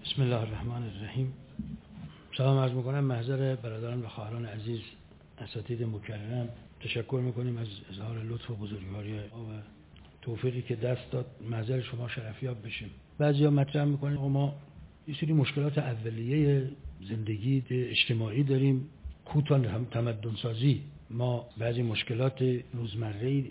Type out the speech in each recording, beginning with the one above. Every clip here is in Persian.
بسم الله الرحمن الرحیم. سلام عرض میکنم محضر برادران و خواهران عزیز، اساتید مکرم. تشکر میکنیم از اظهار لطف و بزرگواری و توفیقی که دست داد محضر شما شرفیاب بشیم. بعضیا مطرح میکنن ما یه سری مشکلات اولیه زندگی اجتماعی داریم، کوتاه تمدن سازی. ما بعضی مشکلات روزمره‌ای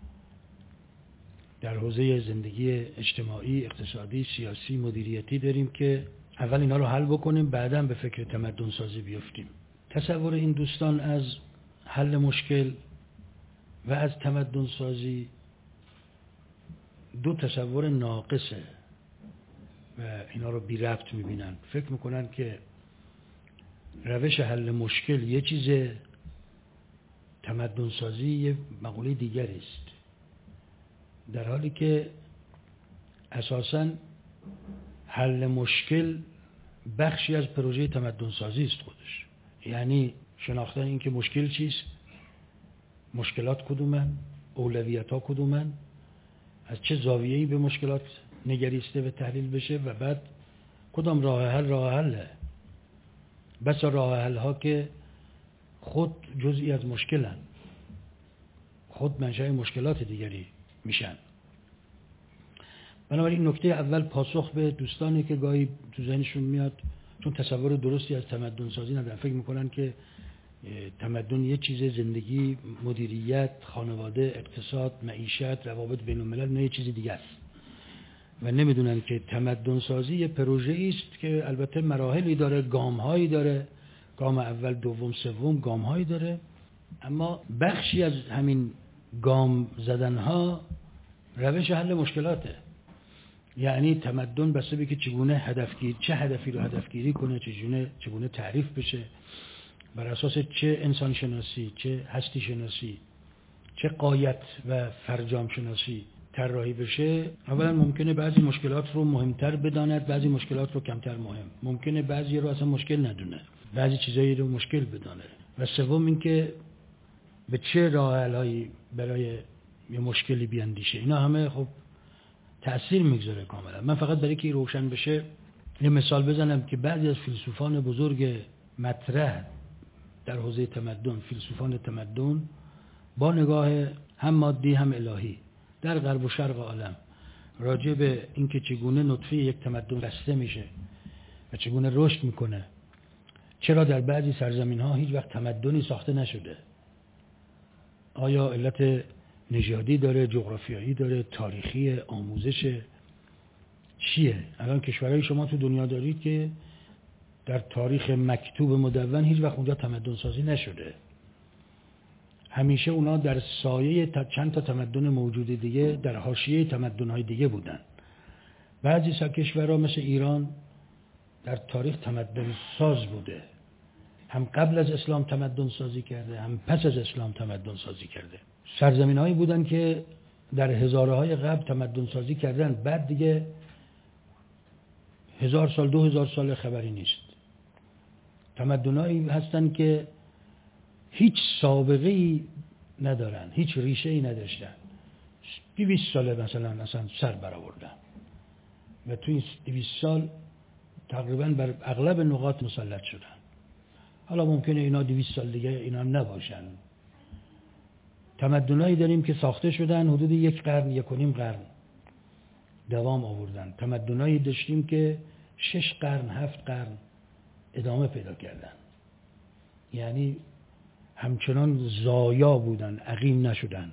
در حوزه زندگی اجتماعی، اقتصادی، سیاسی، مدیریتی داریم که اول اینا رو حل بکنیم، بعداً به فکر تمدن سازی بیفتیم. تصور این دوستان از حل مشکل و از تمدن سازی دو تصور ناقصه و اینا رو بی ربط میبینن. فکر میکنن که روش حل مشکل یه چیزه، تمدن سازی یه مقوله دیگری است، در حالی که اساساً حل مشکل بخشی از پروژه تمدن سازی است خودش. یعنی شناختن این که مشکل چیست، مشکلات کدومن، اولویت‌ها کدومن، از چه زاویه‌ای به مشکلات نگریسته و تحلیل بشه و بعد کدام راه حله. بسا راه حل‌ها که خود جزئی از مشکلن، خود منشأ مشکلات دیگری میشن. بنابراین نکته اول پاسخ به دوستانی که گاهی تو ذهنشون میاد چون تصور درستی از تمدن سازی ندارن، فکر میکنن که تمدن یه چیز، زندگی، مدیریت، خانواده، اقتصاد، معیشت، روابط بین الملل نه، یه چیز دیگه است و نمیدونن که تمدن سازی یه پروژه است که البته مراحلی داره، گام‌هایی داره، گام اول، دوم، سوم، گام‌هایی داره، اما بخشی از همین گام زدنها روش حل مشکلاته. یعنی تمدن بسته به که چه هدفی رو هدفگیری کنه، چگونه تعریف بشه، بر اساس چه انسان شناسی، چه هستی شناسی، چه غایت و فرجام شناسی طراحی بشه. اولا ممکنه بعضی مشکلات رو مهمتر بداند، بعضی مشکلات رو کمتر مهم. ممکنه بعضی رو اصلا مشکل ندونه، بعضی چیزایی رو مشکل بدانه. و سوم اینکه به چه راه حل‌هایی برای یه مشکلی بیاندیشه. اینا همه خب تأثیر میگذاره کاملا. من فقط برای که روشن بشه یه مثال بزنم که بعضی از فیلسوفان بزرگ مطرح در حوزه تمدن، فیلسوفان تمدن، با نگاه هم مادی هم الهی در غرب و شرق عالم راجع به اینکه چگونه نطفه یک تمدن بسته میشه و چگونه رشد میکنه، چرا در بعضی سرزمین‌ها هیچ وقت تمدنی ساخته نشده، آیا علت نژادی داره، جغرافیایی داره، تاریخی، آموزش چیه؟ الان کشورهای شما تو دنیا دارید که در تاریخ مکتوب مدون هیچ وقت اونجا تمدن سازی نشده. همیشه اونا در سایه چند تا تمدن موجود دیگه، در حاشیه تمدن‌های دیگه بودن. بعضی کشورها مثل ایران در تاریخ تمدن ساز بوده، هم قبل از اسلام تمدن سازی کرده، هم پس از اسلام تمدن سازی کرده. سرزمین‌هایی بودن که در هزاره‌های قبل تمدن سازی کردن، بعد دیگه 1000 سال 2000 سال خبری نیست. تمدن‌هایی هستن که هیچ سابقه‌ای ندارن، هیچ ریشه‌ای نداشتن، 200 ساله مثلا اصلا سر برآوردن و تو این 200 سال تقریبا بر اغلب نقاط مسلط شدن. حالا ممکنه اینا 200 سال دیگه اینا نباشن. تمدنایی داریم که ساخته شدن حدود 1 قرن، 1.5 قرن دوام آوردن. تمدنایی داشتیم که 6 قرن، 7 قرن ادامه پیدا کردن، یعنی همچنان زایا بودن، عقیم نشدن.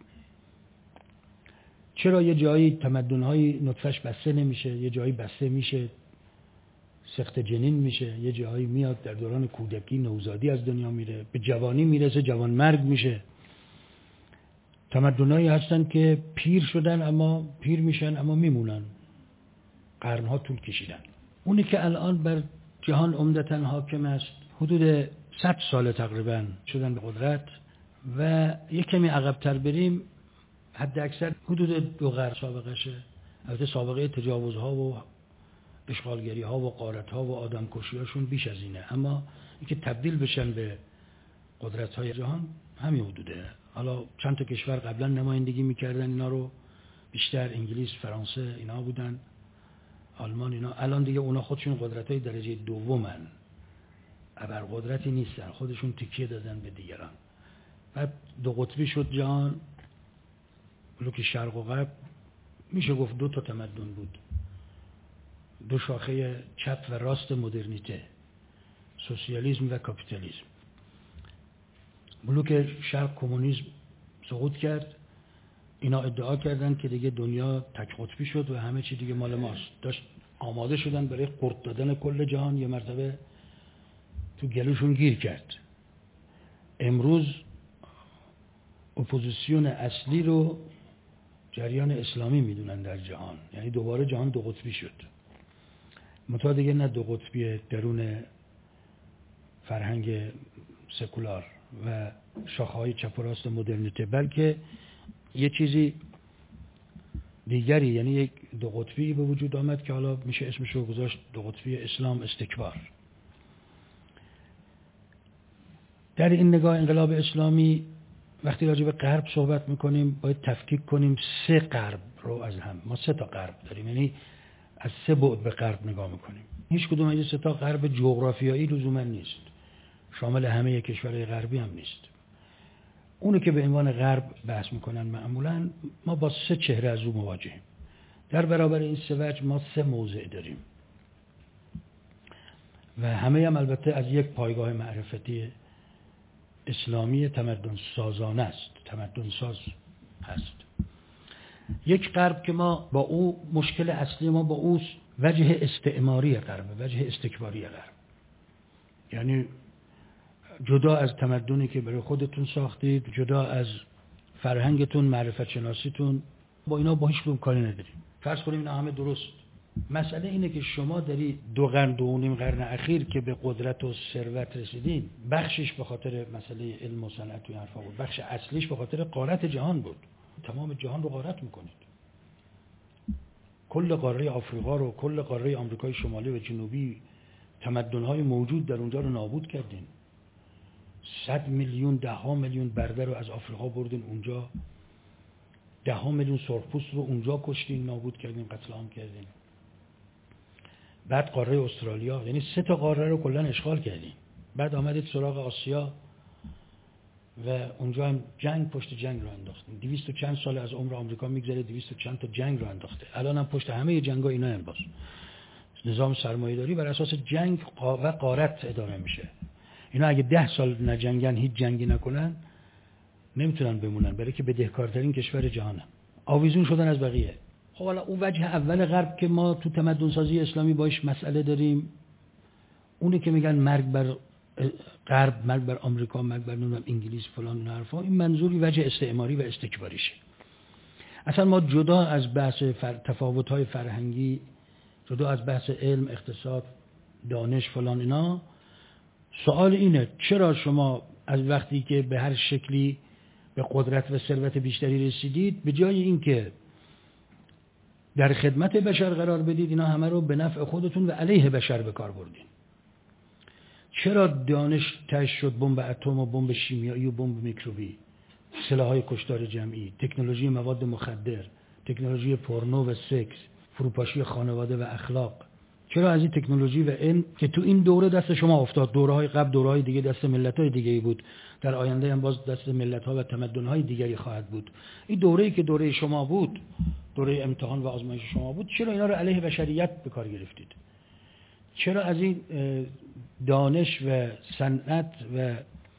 چرا یه جایی تمدن‌های نطفه‌اش بسته نمیشه، یه جایی بسته میشه، سخت جنین میشه، یه جایی میاد در دوران کودکی، نوزادی از دنیا میره، به جوانی میرسه، جوان مرگ میشه. تمدن‌هایی هستن که پیر میشن اما میمونن، قرنها طول کشیدن. اونی که الان بر جهان عمدتاً حاکم است، حدود 100 سال تقریبا شدن به قدرت و یک کمی عقب‌تر بریم حد اکثر حدود 2 قرن سابقشه. البته سابقه تجاوزها و اشغالگری‌ها و غارت‌ها و آدمکشی‌هاشون بیش از اینه، اما اینکه تبدیل بشن به قدرت‌های جهان همین حدوده. حالا چند تا کشور قبلا نمایندگی می‌کردن اینا رو، بیشتر انگلیس، فرانسه اینا بودن. آلمان اینا الان دیگه اونا خودشون قدرت‌های درجه دومن، ابرقدرتی نیستن، خودشون تکیه دادن به دیگران. بعد دو قطبی شد جهان، بلوک شرق و غرب. میشه گفت دو تا تمدن بود، دو شاخه چپ و راست مدرنیته، سوسیالیسم و کاپیتالیسم. بلوک شرق کمونیسم سقوط کرد، اینا ادعا کردن که دیگه دنیا تک قطبی شد و همه چی دیگه مال ماست. داشت آماده شدن برای قورت دادن کل جهان، یه مرتبه تو گلوشون گیر کرد. امروز اپوزیسیون اصلی رو جریان اسلامی میدونن در جهان، یعنی دوباره جهان دو قطبی شد. منتها دیگه نه دو قطبی درون فرهنگ سکولار و شاخه‌های چپ و راست مدرنیته، بلکه یه چیزی دیگری، یعنی یک دو قطبی به وجود آمد که حالا میشه اسمش رو گذاشت دو قطبی اسلام استکبار. در این نگاه انقلاب اسلامی وقتی راجع به غرب صحبت میکنیم باید تفکیک کنیم سه غرب رو از هم. ما سه تا غرب داریم، یعنی از سه بعد به غرب نگاه میکنیم. هیچ کدوم از این سه تا غرب جغرافیایی لزوما نیست، شامل همه کشورهای غربی هم نیست. اونو که به عنوان غرب بحث میکنن معمولا ما با سه چهره از او مواجهیم. در برابر این سه وجه ما سه موضع داریم و همه هم البته از یک پایگاه معرفتی اسلامی تمدن سازانه است، تمدن ساز هست. یک غرب که ما با او مشکل اصلی ما با او وجه استعماری غرب، وجه استکباری غرب، یعنی جدا از تمدنی که برای خودتون ساختید، جدا از فرهنگتون، معرفت شناسیتون، با اینا با هیچ کدوم کاری نداریم. فرض کنیم اینا همه درست. مسئله اینه که شما داری دو قرن، دو و نیم قرن اخیر که به قدرت و ثروت رسیدین، بخشش به خاطر مسئله علم و صنعت و این حرفا بود، بخش اصلیش به خاطر غارت جهان بود. تمام جهان رو غارت میکنید. کل قاره آفریقا رو، کل قاره آمریکای شمالی و جنوبی، تمدن‌های موجود در اونجا رو نابود کردین. 100 میلیون، 10 میلیون برده رو از آفریقا بردین اونجا، 10 میلیون سرخپوست رو اونجا کشتین، نابود کردین، قتل عام کردین. بعد قاره استرالیا، یعنی 3 تا قاره رو کلا اشغال کردین. بعد آمدید سراغ آسیا و اونجا هم جنگ پشت جنگ رو انداختین. 200 و چند سال از عمر آمریکا میگذره، 200 و چند تا جنگ رو انداخته. الان هم پشت همه جنگ‌ها اینا هم باز نظام سرمایه‌داری بر اساس جنگ و غارت اداره میشه. اینا اگه 10 سال نجنگن، هیچ جنگی نکنن، نمیتونن بمونن، برای که بدهکارترین کشور جهانه. آویزون شدن از بقیه. خب حالا اون وجه اول غرب که ما تو تمدن سازی اسلامی باش مسئله داریم، اونی که میگن مرگ بر غرب، مرگ بر آمریکا، مرگ بر انگلیس فلان این حرفا، این منظوری وجه استعماری و استکباریشه. اصلا ما جدا از بحث تفاوت‌های فرهنگی، جدا از بحث علم، اقتصاد، دانش فلان اینا، سوال اینه چرا شما از وقتی که به هر شکلی به قدرت و ثروت بیشتری رسیدید، به جای اینکه در خدمت بشر قرار بدید، اینا همه رو به نفع خودتون و علیه بشر به کار بردین؟ چرا دانش تش شد بمب اتم و بمب شیمیایی و بمب میکروبی، سلاح‌های کشتار جمعی، تکنولوژی مواد مخدر، تکنولوژی پورنو و سکس، فروپاشی خانواده و اخلاق؟ چرا از این تکنولوژی و علم که تو این دوره دست شما افتاد، دوره‌های قبل دوره‌های دیگه دست ملت‌های دیگه‌ای بود، در آینده هم باز دست ملت‌ها و تمدن‌های دیگری خواهد بود. این دوره‌ای که دوره شما بود، دوره امتحان و آزمایش شما بود، چرا اینا رو علیه بشریت به کار گرفتید؟ چرا از این دانش و صنعت و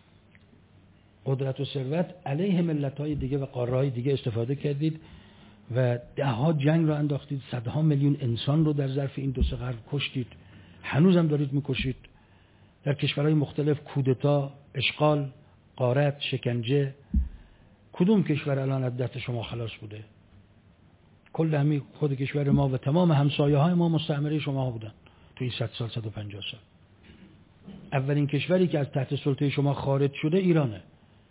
قدرت و ثروت علیه ملت‌های دیگه و قاره‌های دیگه استفاده کردید و 10 جنگ رو انداختید، 100 میلیون انسان رو در ظرف این 2-3 قرن کشتید، هنوزم دارید میکشید، در کشورهای مختلف کودتا، اشغال، غارت، شکنجه. کدوم کشور الان از دست شما خلاص بوده؟ کل همین خود کشور ما و تمام همسایه‌های ما مستعمره شما بودن تو این 100 سال، 150 سال. اولین کشوری که از تحت سلطه شما خارج شده ایرانه.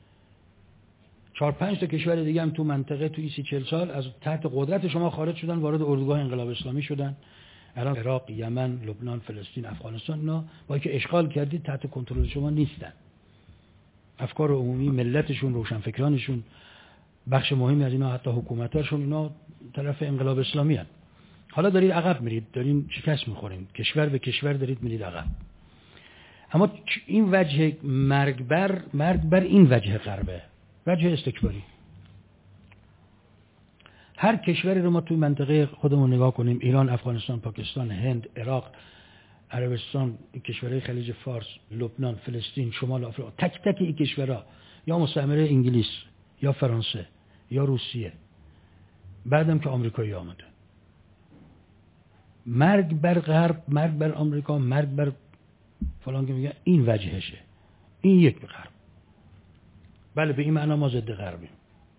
4-5 تا کشور دیگه هم تو منطقه تو این 30-40 سال از تحت قدرت شما خارج شدن، وارد اردوگاه انقلاب اسلامی شدن. الان عراق، یمن، لبنان، فلسطین، افغانستان، اینا با که اشغال کردید تحت کنترل شما نیستن. افکار عمومی ملتشون، روشنفکرانشون، بخش مهمی از اینا، حتی حکومتاشون، اینا طرف انقلاب اسلامی هستند. حالا دارید عقب میرید، دارین شکست میخورین، کشور به کشور دارید میرید عقب. اما این وجه مرگ بر این وجه غربه، وجه استکباری. هر کشوری رو ما توی منطقه خودمون نگاه کنیم، ایران، افغانستان، پاکستان، هند، عراق، عربستان، کشورهای خلیج فارس، لبنان، فلسطین، شمال آفریقا، تک تک این کشورها یا مستعمره انگلیس یا فرانسه یا روسیه، بعدم که آمریکایی آمده. مرگ بر غرب، مرگ بر آمریکا، مرگ بر فلان که میگن، این وجهشه. این یک غرب. بله به این معنا ما ضد غربیم،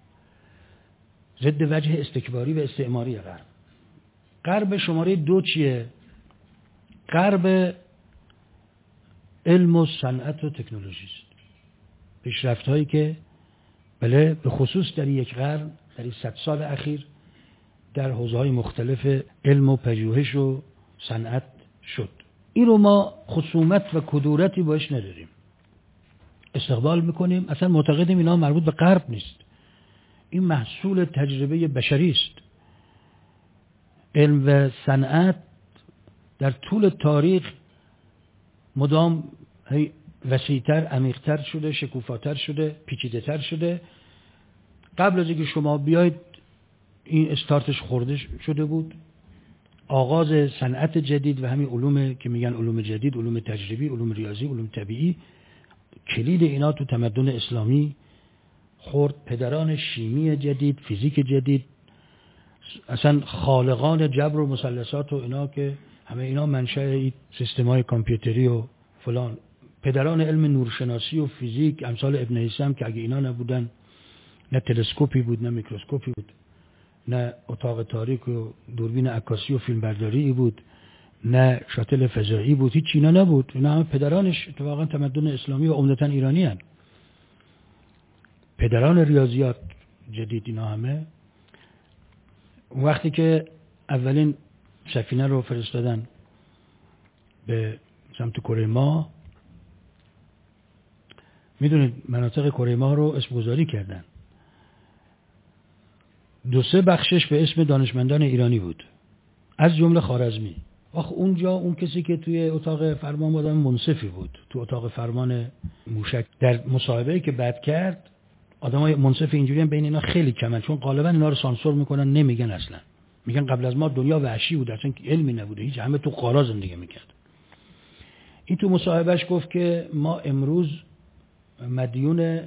ضد وجه استکباری و استعماری غرب. غرب شماره 2 چیه؟ غرب علم و صنعت و تکنولوژی است. پیشرفت هایی که بله به خصوص در یک قرن، در این 100 سال اخیر در حوزه‌های مختلف علم و پژوهش و صنعت شد. این رو ما خصومت و کدورتی باش نداریم، استقبال میکنیم، اصلا معتقدیم اینا مربوط به غرب نیست، این محصول تجربه بشری است. علم و صنعت در طول تاریخ مدام وسیع‌تر، عمیق‌تر شده، شکوفاتر شده، پیچیده‌تر شده. قبل از اینکه شما بیاید این استارتش خورده شده بود. آغاز صنعت جدید و همین علوم که میگن علوم جدید، علوم تجربی، علوم ریاضی، علوم طبیعی، کلید اینا تو تمدن اسلامی خورد. پدران شیمی جدید، فیزیک جدید، اصلا خالقان جبر و مثلثات و اینا که همه اینا منشأ سیستم‌های کامپیوتری و فلان، پدران علم نورشناسی و فیزیک امثال ابن هیثم که اگه اینا نبودن نه تلسکوپی بود نه میکروسکوپی بود، نه اتاق تاریک و دوربین عکاسی و فیلمبرداری بود، نه شاتل فضایی بود، هیچ اینا نبود. اینا همه پدرانش اتفاقا تمدن اسلامی و عمدتاً ایرانی هستند. پدران ریاضیات جدید اینا همه. وقتی که اولین سفینه رو فرستادن به سمت کره ماه، میدونید مناطق کره ماه رو اسم گذاری کردن. 2-3 بخشش به اسم دانشمندان ایرانی بود، از جمله خوارزمی. آخه اونجا اون کسی که توی اتاق فرمان آدم منصفی بود، تو اتاق فرمان موشک. در مصاحبه‌ای که بعد کرد آدمای منصف اینجوری هم بین اینا خیلی کمن، چون غالبا اینا رو سانسور میکنن، نمیگن اصلا. میگن قبل از ما دنیا وحشی بود، اصلا علمی نبوده، هیچ، همه تو قارا زندگی میکرد. این تو مصاحبهش گفت که ما امروز مدیون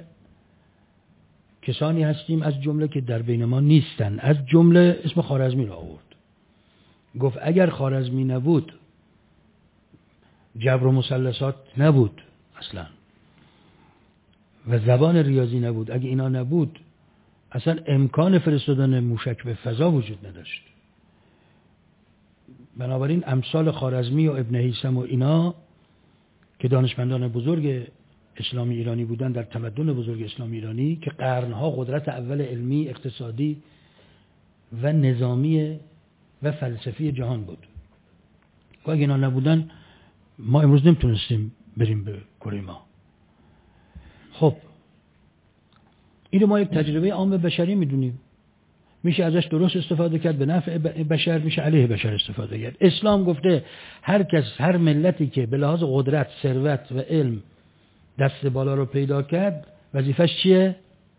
کسانی هستیم از جمله که در بین ما نیستن، از جمله اسم خوارزمی رو آورد. گفت اگر خوارزمی نبود، جبر و مثلثات نبود اصلا و زبان ریاضی نبود، اگه اینا نبود اصلا امکان فرستادن موشک به فضا وجود نداشت. بنابراین امثال خوارزمی و ابن هیثم و اینا که دانشمندان بزرگ اسلامی ایرانی بودن در تمدن بزرگ اسلامی ایرانی، که قرنها قدرت اول علمی، اقتصادی و نظامی و فلسفی جهان بود، که اگه اینا نبودن ما امروز نمیتونستیم بریم به کره ماه. خب اینو ما یک تجربه عام بشری میدونیم، میشه ازش درست استفاده کرد به نفع بشر، میشه علیه بشر استفاده کرد. اسلام گفته هر کس، هر ملتی که به لحاظ قدرت، ثروت و علم دست بالا رو پیدا کرد، وظیفش چیه؟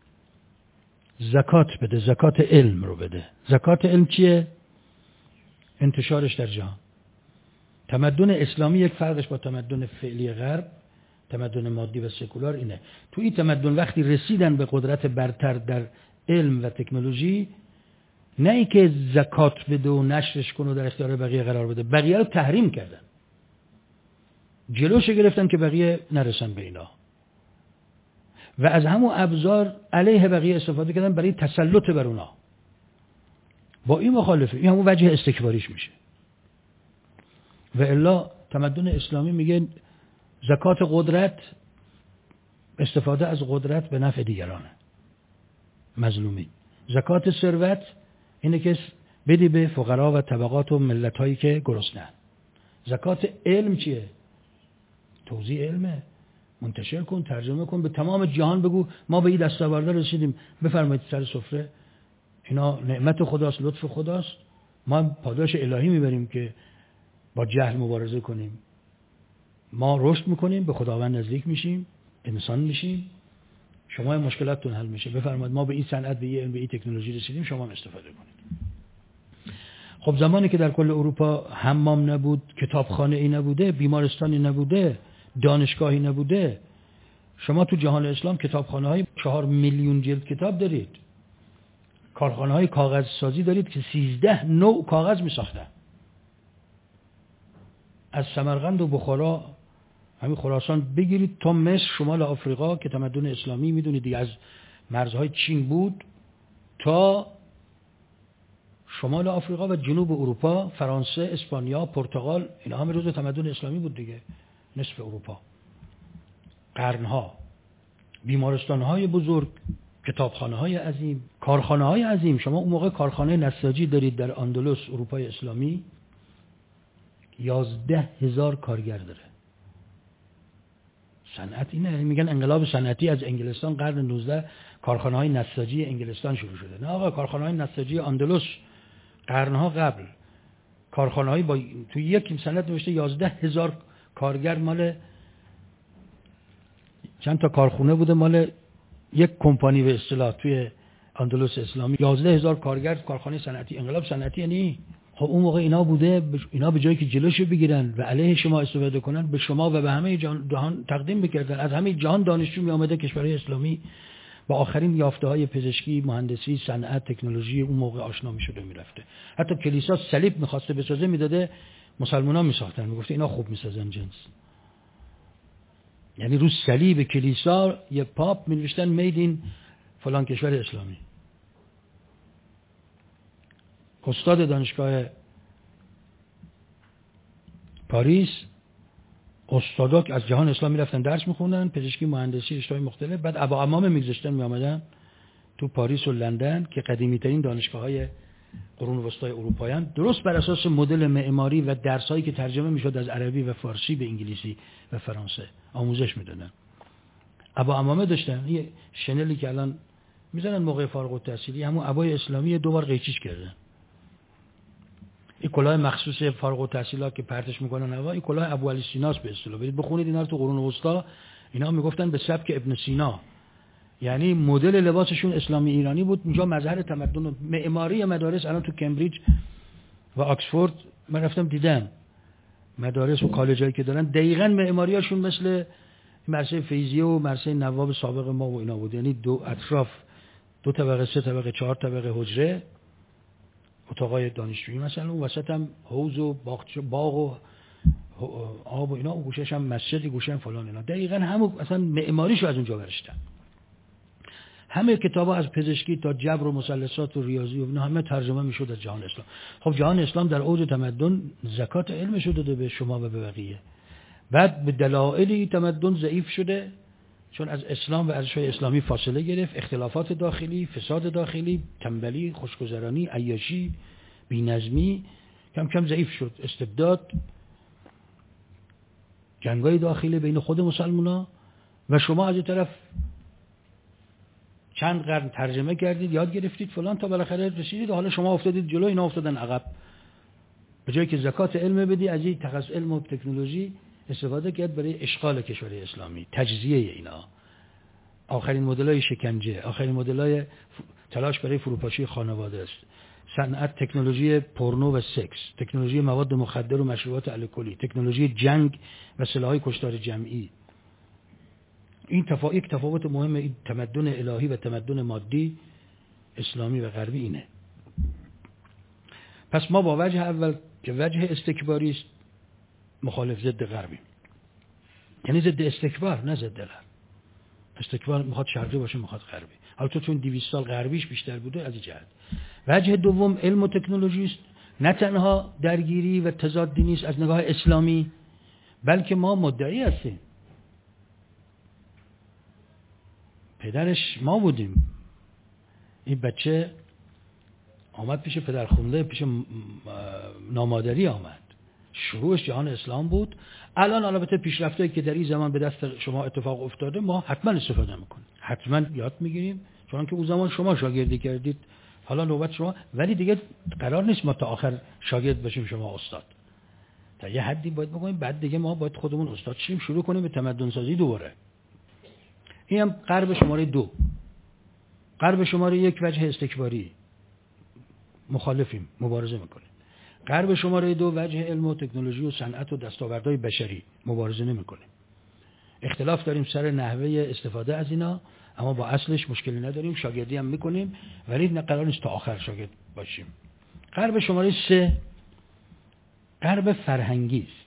زکات بده، زکات علم رو بده. زکات علم چیه؟ انتشارش در جهان. تمدن اسلامی یک فرقش با تمدن فعلی غرب، تمدن مادی و سکولار اینه. تو این تمدن وقتی رسیدن به قدرت برتر در علم و تکنولوژی، نه ای که زکات بده و نشرش کنه و در اختیار بقیه قرار بده، بقیه رو تحریم کردن، جلوش گرفتن که بقیه نرسن به اینا و از همون ابزار علیه بقیه استفاده کردن برای تسلط بر اونا. با این مخالفه، این همون وجه استکباریش میشه. و الا تمدن اسلامی میگه زکات قدرت، استفاده از قدرت به نفع دیگرانه، مظلومی. زکات ثروت اینه که بدی به فقرا و طبقات و ملت‌هایی که گرسنه‌اند. زکات علم چیه؟ توزیع علمه، منتشر کن، ترجمه کن، به تمام جهان بگو ما به این دستاورد رسیدیم، بفرمایید سر سفره، اینا نعمت خداست، لطف خداست، ما پاداش الهی میبریم که با جهل مبارزه کنیم. ما رشد میکنیم، به خداوند نزدیک میشیم، انسان میشیم، شما مشکلاتتون حل میشه. بفرمایید ما به این صنعت، به این علم، به این تکنولوژی رسیدیم، شما هم استفاده کنید. خب زمانی که در کل اروپا حمام نبود، کتابخانه ای نبوده، بیمارستانی نبوده، دانشگاهی نبوده، شما تو جهان اسلام کتابخانه های 4 میلیون جلد کتاب دارید، کارخانه های کاغذ سازی دارید که 13 نوع کاغذ می ساختن. از سمرقند و بخارا، همین خراسان بگیرید تا مصر، شمال آفریقا که تمدن اسلامی میدونید دیگه از مرزهای چین بود تا شمال آفریقا و جنوب اروپا، فرانسه، اسپانیا، پرتغال، اینا همه روز تمدن اسلامی بود دیگه. نصف اروپا قرنها، بیمارستان‌های بزرگ، کتابخانه‌های عظیم، کارخانه‌های عظیم. شما اون موقع کارخانه نساجی دارید در اندلس، اروپای اسلامی، 11,000 کارگر داره. صنعت اینه، میگن انقلاب صنعتی از انگلستان قرن 19 کارخانه‌های نساجی انگلستان شروع شده. نه آقا، کارخانه‌های نساجی اندلس قرنها قبل، کارخانه‌های با تو یک سند نوشته 11,000 کارگر، مال چند تا کارخونه بوده، مال یک کمپانی به اصطلاح توی اندلس اسلامی. 11,000 کارگر، کارخانه صنعتی. انقلاب صنعتی یعنی خب اون موقع اینا بوده، اینا به جایی که جلوشو بگیرن و علیه شما استفاده کنن، به شما و به همه جهان تقدیم می‌کردن. از همه جهان دانشجو می‌آمده کشورهای اسلامی با آخرین یافته‌های پزشکی، مهندسی، صنعت، تکنولوژی اون موقع آشنا می‌شد و می‌رفته. حتی کلیسا صلیب می‌خواسته بسازه، میداده مسلمان‌ها می‌ساختن، میگفته اینا خوب می‌سازن جنس. یعنی رو صلیب کلیسا یه پاپ می‌نوشتن مید این فلان کشور اسلامی. استاد دانشگاه پاریس، استادا که از جهان اسلامی رفتن درس می‌خوندن، پزشکی، مهندسی، رشته‌های مختلف، بعد ابا عمام می‌گذاشتن می‌آمدن تو پاریس و لندن که قدیمی‌ترین دانشگاه‌های قرون وسطای اروپایان، درست بر اساس مدل معماری و درسایی که ترجمه می‌شد از عربی و فارسی به انگلیسی و فرانسه آموزش می‌دادن. ابا عمامه داشتن یه شنلی که الان می‌ذارن موقع فارغ التحصیلی، همون عبای اسلامی دوبار قیچیش کردن. این کلاه مخصوص فارغ التحصیلات که پرتش میکنن هوا، این کلاه ابو علی سیناست به اصطلاح. برید بخونید اینا رو تو قرون وسطا، اینا میگفتن به سبک ابن سینا، یعنی مدل لباسشون اسلامی ایرانی بود. اونجا مظهر تمدن و معماری مدارس، الان تو کمبریج و آکسفورد من رفتم دیدم مدارس و کالجایی که دارن، دقیقاً معماریاشون مثل مرسه فیضیه و مرسه نواب سابق ما و اینا بود. یعنی دو اطراف 2 طبقه، 3 طبقه، 4 طبقه حجره، اتاقای دانشجویی مثلا، اون وسط هم حوض و باغ و آب و اینا، اون گوشه‌ش هم مسجد، گوشه هم فلان اینا. دقیقاً همون اصلا معماریشو از اونجا برشتن. همه کتابا از پزشکی تا جبر و مثلثات و ریاضی و اینا همه ترجمه میشد از جهان اسلام. خب جهان اسلام در اوج تمدن زکات علمش رو داده به شما و به بقیه. بعد به دلایلی تمدن ضعیف شده، چون از اسلام و ارزش‌های اسلامی فاصله گرفت، اختلافات داخلی، فساد داخلی، تنبلی، خوشگذرانی، عیاشی، بی‌نظمی، کم کم ضعیف شد. استبداد، جنگ‌های داخلی بین خود مسلمان‌ها، و شما از این طرف چند قرن ترجمه کردید، یاد گرفتید فلان، تا بالاخره رسیدید و حالا شما افتادید جلو، اینا افتادن عقب. به جایی که زکات علم بدی، از این تخصص علم و تکنولوژی استفاده کرد برای اشغال کشور اسلامی، تجزیه اینا، آخرین مدل‌های شکنجه، آخرین مدل‌های تلاش برای فروپاشی خانواده است، صنعت، تکنولوژی پورنو و سکس، تکنولوژی مواد مخدر و مشروبات الکلی، تکنولوژی جنگ و سلاح‌های کشتار جمعی. این یک تفاوت مهم این تمدن الهی و تمدن مادی اسلامی و غربی اینه. پس ما با وجه اول که وجه استکباری است مخالف، ضد غربی، یعنی ضد استکبار نه ضد غرب. استکبار میخواد شرقی باشه، میخواد غربی. البته چون 200 سال غربیش بیشتر بوده از این جهت. وجه دوم علم و تکنولوژی است، نه تنها درگیری و تضادی نیست از نگاه اسلامی، بلکه ما مدعی هستیم پدرش ما بودیم. این بچه آمد پیش پدرخونده، پیش نامادری آمد، شروعش جهان اسلام بود. الان البته پیشرفتایی که در این زمان به دست شما اتفاق افتاده، ما حتما استفاده میکنیم، حتما یاد میگیریم، چون که اون زمان شما شاگردی کردید، حالا نوبت شما، ولی دیگه قرار نیست ما تا آخر شاگرد باشیم شما استاد. تا یه حدی باید بگویم بعد دیگه ما باید خودمون استاد شیم، شروع کنیم به تمدن سازی دوباره. این هم غرب شماره 2. غرب شماره 1 وجه استکباری، مخالفیم، مبارزه میکنیم. غرب شماره 2 وجه علم و تکنولوژی و صنعت و دستاوردهای بشری، مبارزه نمیکنیم. اختلاف داریم سر نحوه استفاده از اینا، اما با اصلش مشکلی نداریم، شاگردی هم میکنیم، ولی قرار نیست تا آخر شاگرد باشیم. غرب شماره 3 غرب فرهنگی است،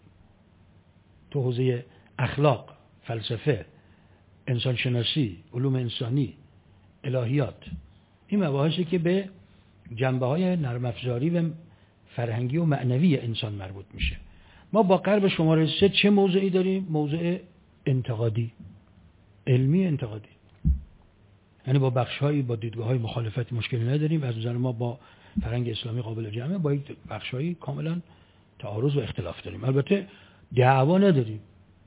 تو حوزه اخلاق، فلسفه، انسان شناسی، علوم انسانی، الهیات. این مباحثی که به جنبه‌های نرم افزاری و فرهنگی و معنوی انسان مربوط میشه. ما با غرب شماره 3 چه موضعی داریم؟ موضع انتقادی، علمی انتقادی. یعنی با بخش‌هایی، با دیدگاه‌های مخالفتی مشکلی نداریم، از نظر ما با فرهنگ اسلامی قابل جمعه، با بخش‌هایی کاملا تعارض و اختلاف داریم. البته دعوا نداریم،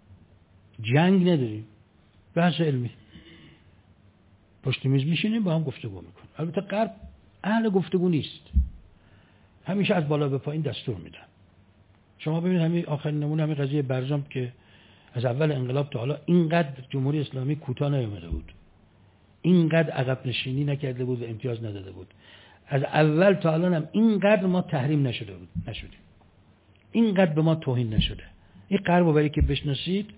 جنگ نداریم، بحث علمی. پشت میز میشینیم با هم گفتگو میکنیم. البته غرب اهل گفتگو نیست، همیشه از بالا به پایین دستور میدن. شما ببینید همین آخرین نمونه همین قضیه برجام که از اول انقلاب تا حالا اینقدر جمهوری اسلامی کوتاه نیامده بود، اینقدر عقب نشینی نکرده بود و امتیاز نداده بود. از اول تا الان هم اینقدر ما تحریم نشدیم، اینقدر به ما توهین نشده. این غرب رو برای که بشناسید،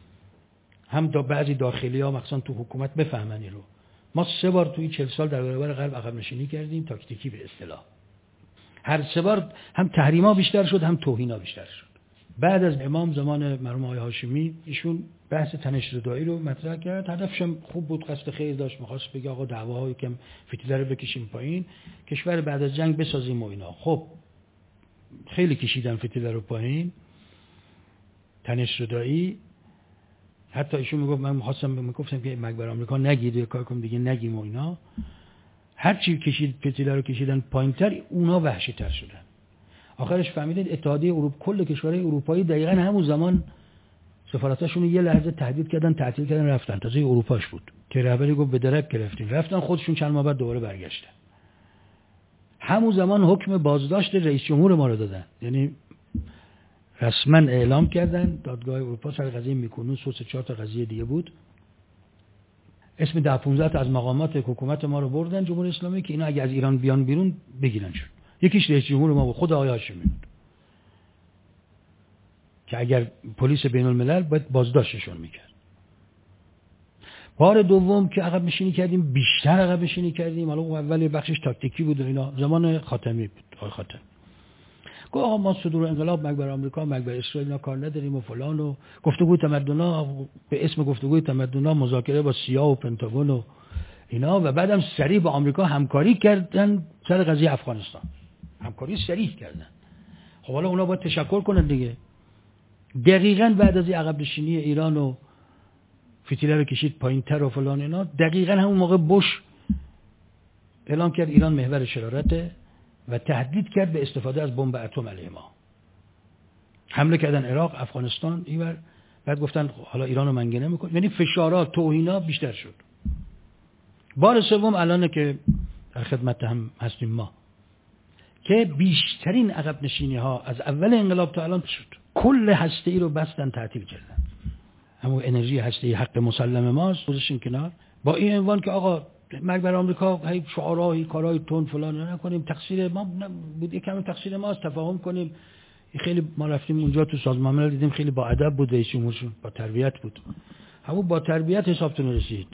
هم تا بعضی داخلی‌ها مخصوصا تو حکومت بفهمن این رو. ما 3 بار توی 40 سال در برابر غرب عقب نشینی کردیم، تاکتیکی به اصطلاح. هر 3 بار هم تحریم‌ها بیشتر شد، هم توهین‌ها بیشتر شد. بعد از امام زمان مرحوم آقای هاشمی، ایشون بحث تنش‌زدایی رو مطرح کرد. هدفش هم خوب بود، قصد خیر داشت، می‌خواست بگه آقا دعواها یکم فتیله رو بکشیم پایین، کشور بعد از جنگ بسازیم و اینا. خب خیلی کشیدن فتیله رو پایین، تنش‌زدایی. حتی ایشون میگفت من میگفتم که مکبر آمریکا نگید، یه کار کنیم دیگه نگیم و اینا. هر چی کشید فتیله رو کشیدن پایین‌تر، اونا وحشی‌تر شدن. آخرش فهمیدید اتحادیه اروپا، کل کشورهای اروپایی دقیقاً همون زمان سفارتاشون یه لحظه تهدید کردن، تعطیل کردن، رفتن. تازه اروپاش بود که رهبری گفت به درک گرفتیم، رفتن. خودشون چند ماه بعد دوباره برگشتن. همون زمان حکم بازداشت رئیس جمهور ما رو دادن، یعنی رسما اعلام کردن دادگاه اروپا سر قضیه میکونوس و 3-4 تا قضیه دیگه بود. اسم 10-15 تا از مقامات حکومت ما رو بردن جمهوری اسلامی که اینا اگه از ایران بیان بیرون بگیرنشون. یکیش رئیس جمهور ما بود، خود آقای هاشمی بود، که اگر پلیس بین الملل باید بازداشتشون میکرد. بار دوم که عقب نشینی کردیم، بیشتر عقب نشینی کردیم. حالا اول بخشش تاکتیکی بود و اینا، زمان خاتمی بود. آقای خاتمی گفت آقا ما صدور انقلاب، مکبر آمریکا، مکبر اسرائیل اینا کار نداریم و فلان، و گفتگوی تمدن‌ها به اسم گفتگوی تمدن‌ها مذاکره با سیا و پنتاگون و اینا، و بعدم سریع با آمریکا همکاری کردن سر قضیه افغانستان. همکاری سریع کردن. خب حالا اونا باید تشکر کنن دیگه. دقیقاً بعد از عقب نشینی ایران و فتیله رو کشید پایین‌تر و فلان اینا، دقیقاً همون موقع بوش اعلام کرد ایران محور شرارته و تهدید کرد به استفاده از بمب اتم علیه ما. حمله کردن عراق، افغانستان، اینور. بعد گفتن حالا ایرانو منگنه میکنه. یعنی فشارات، توهینا بیشتر شد. بار سوم الان که در خدمت هم هستیم ما، که بیشترین عقب نشینی ها از اول انقلاب تا الان شد. کل هسته‌ای رو بستن، تعطیل کردن. همون انرژی هسته‌ای حق مسلم ماست، گذاشتیم کنار با این عنوان که آقا مکبر آمریکا هی شعارهای کارهای تون فلان نکنیم، تقصیر ما بود، یکم تقصیر ماست، تفاهم کنیم. خیلی ما رفتیم اونجا تو سازمان ملل دیدیم خیلی با ادب بود رئیس جمهورشون، با تربیت بود. همون با تربیت حسابتون رسید.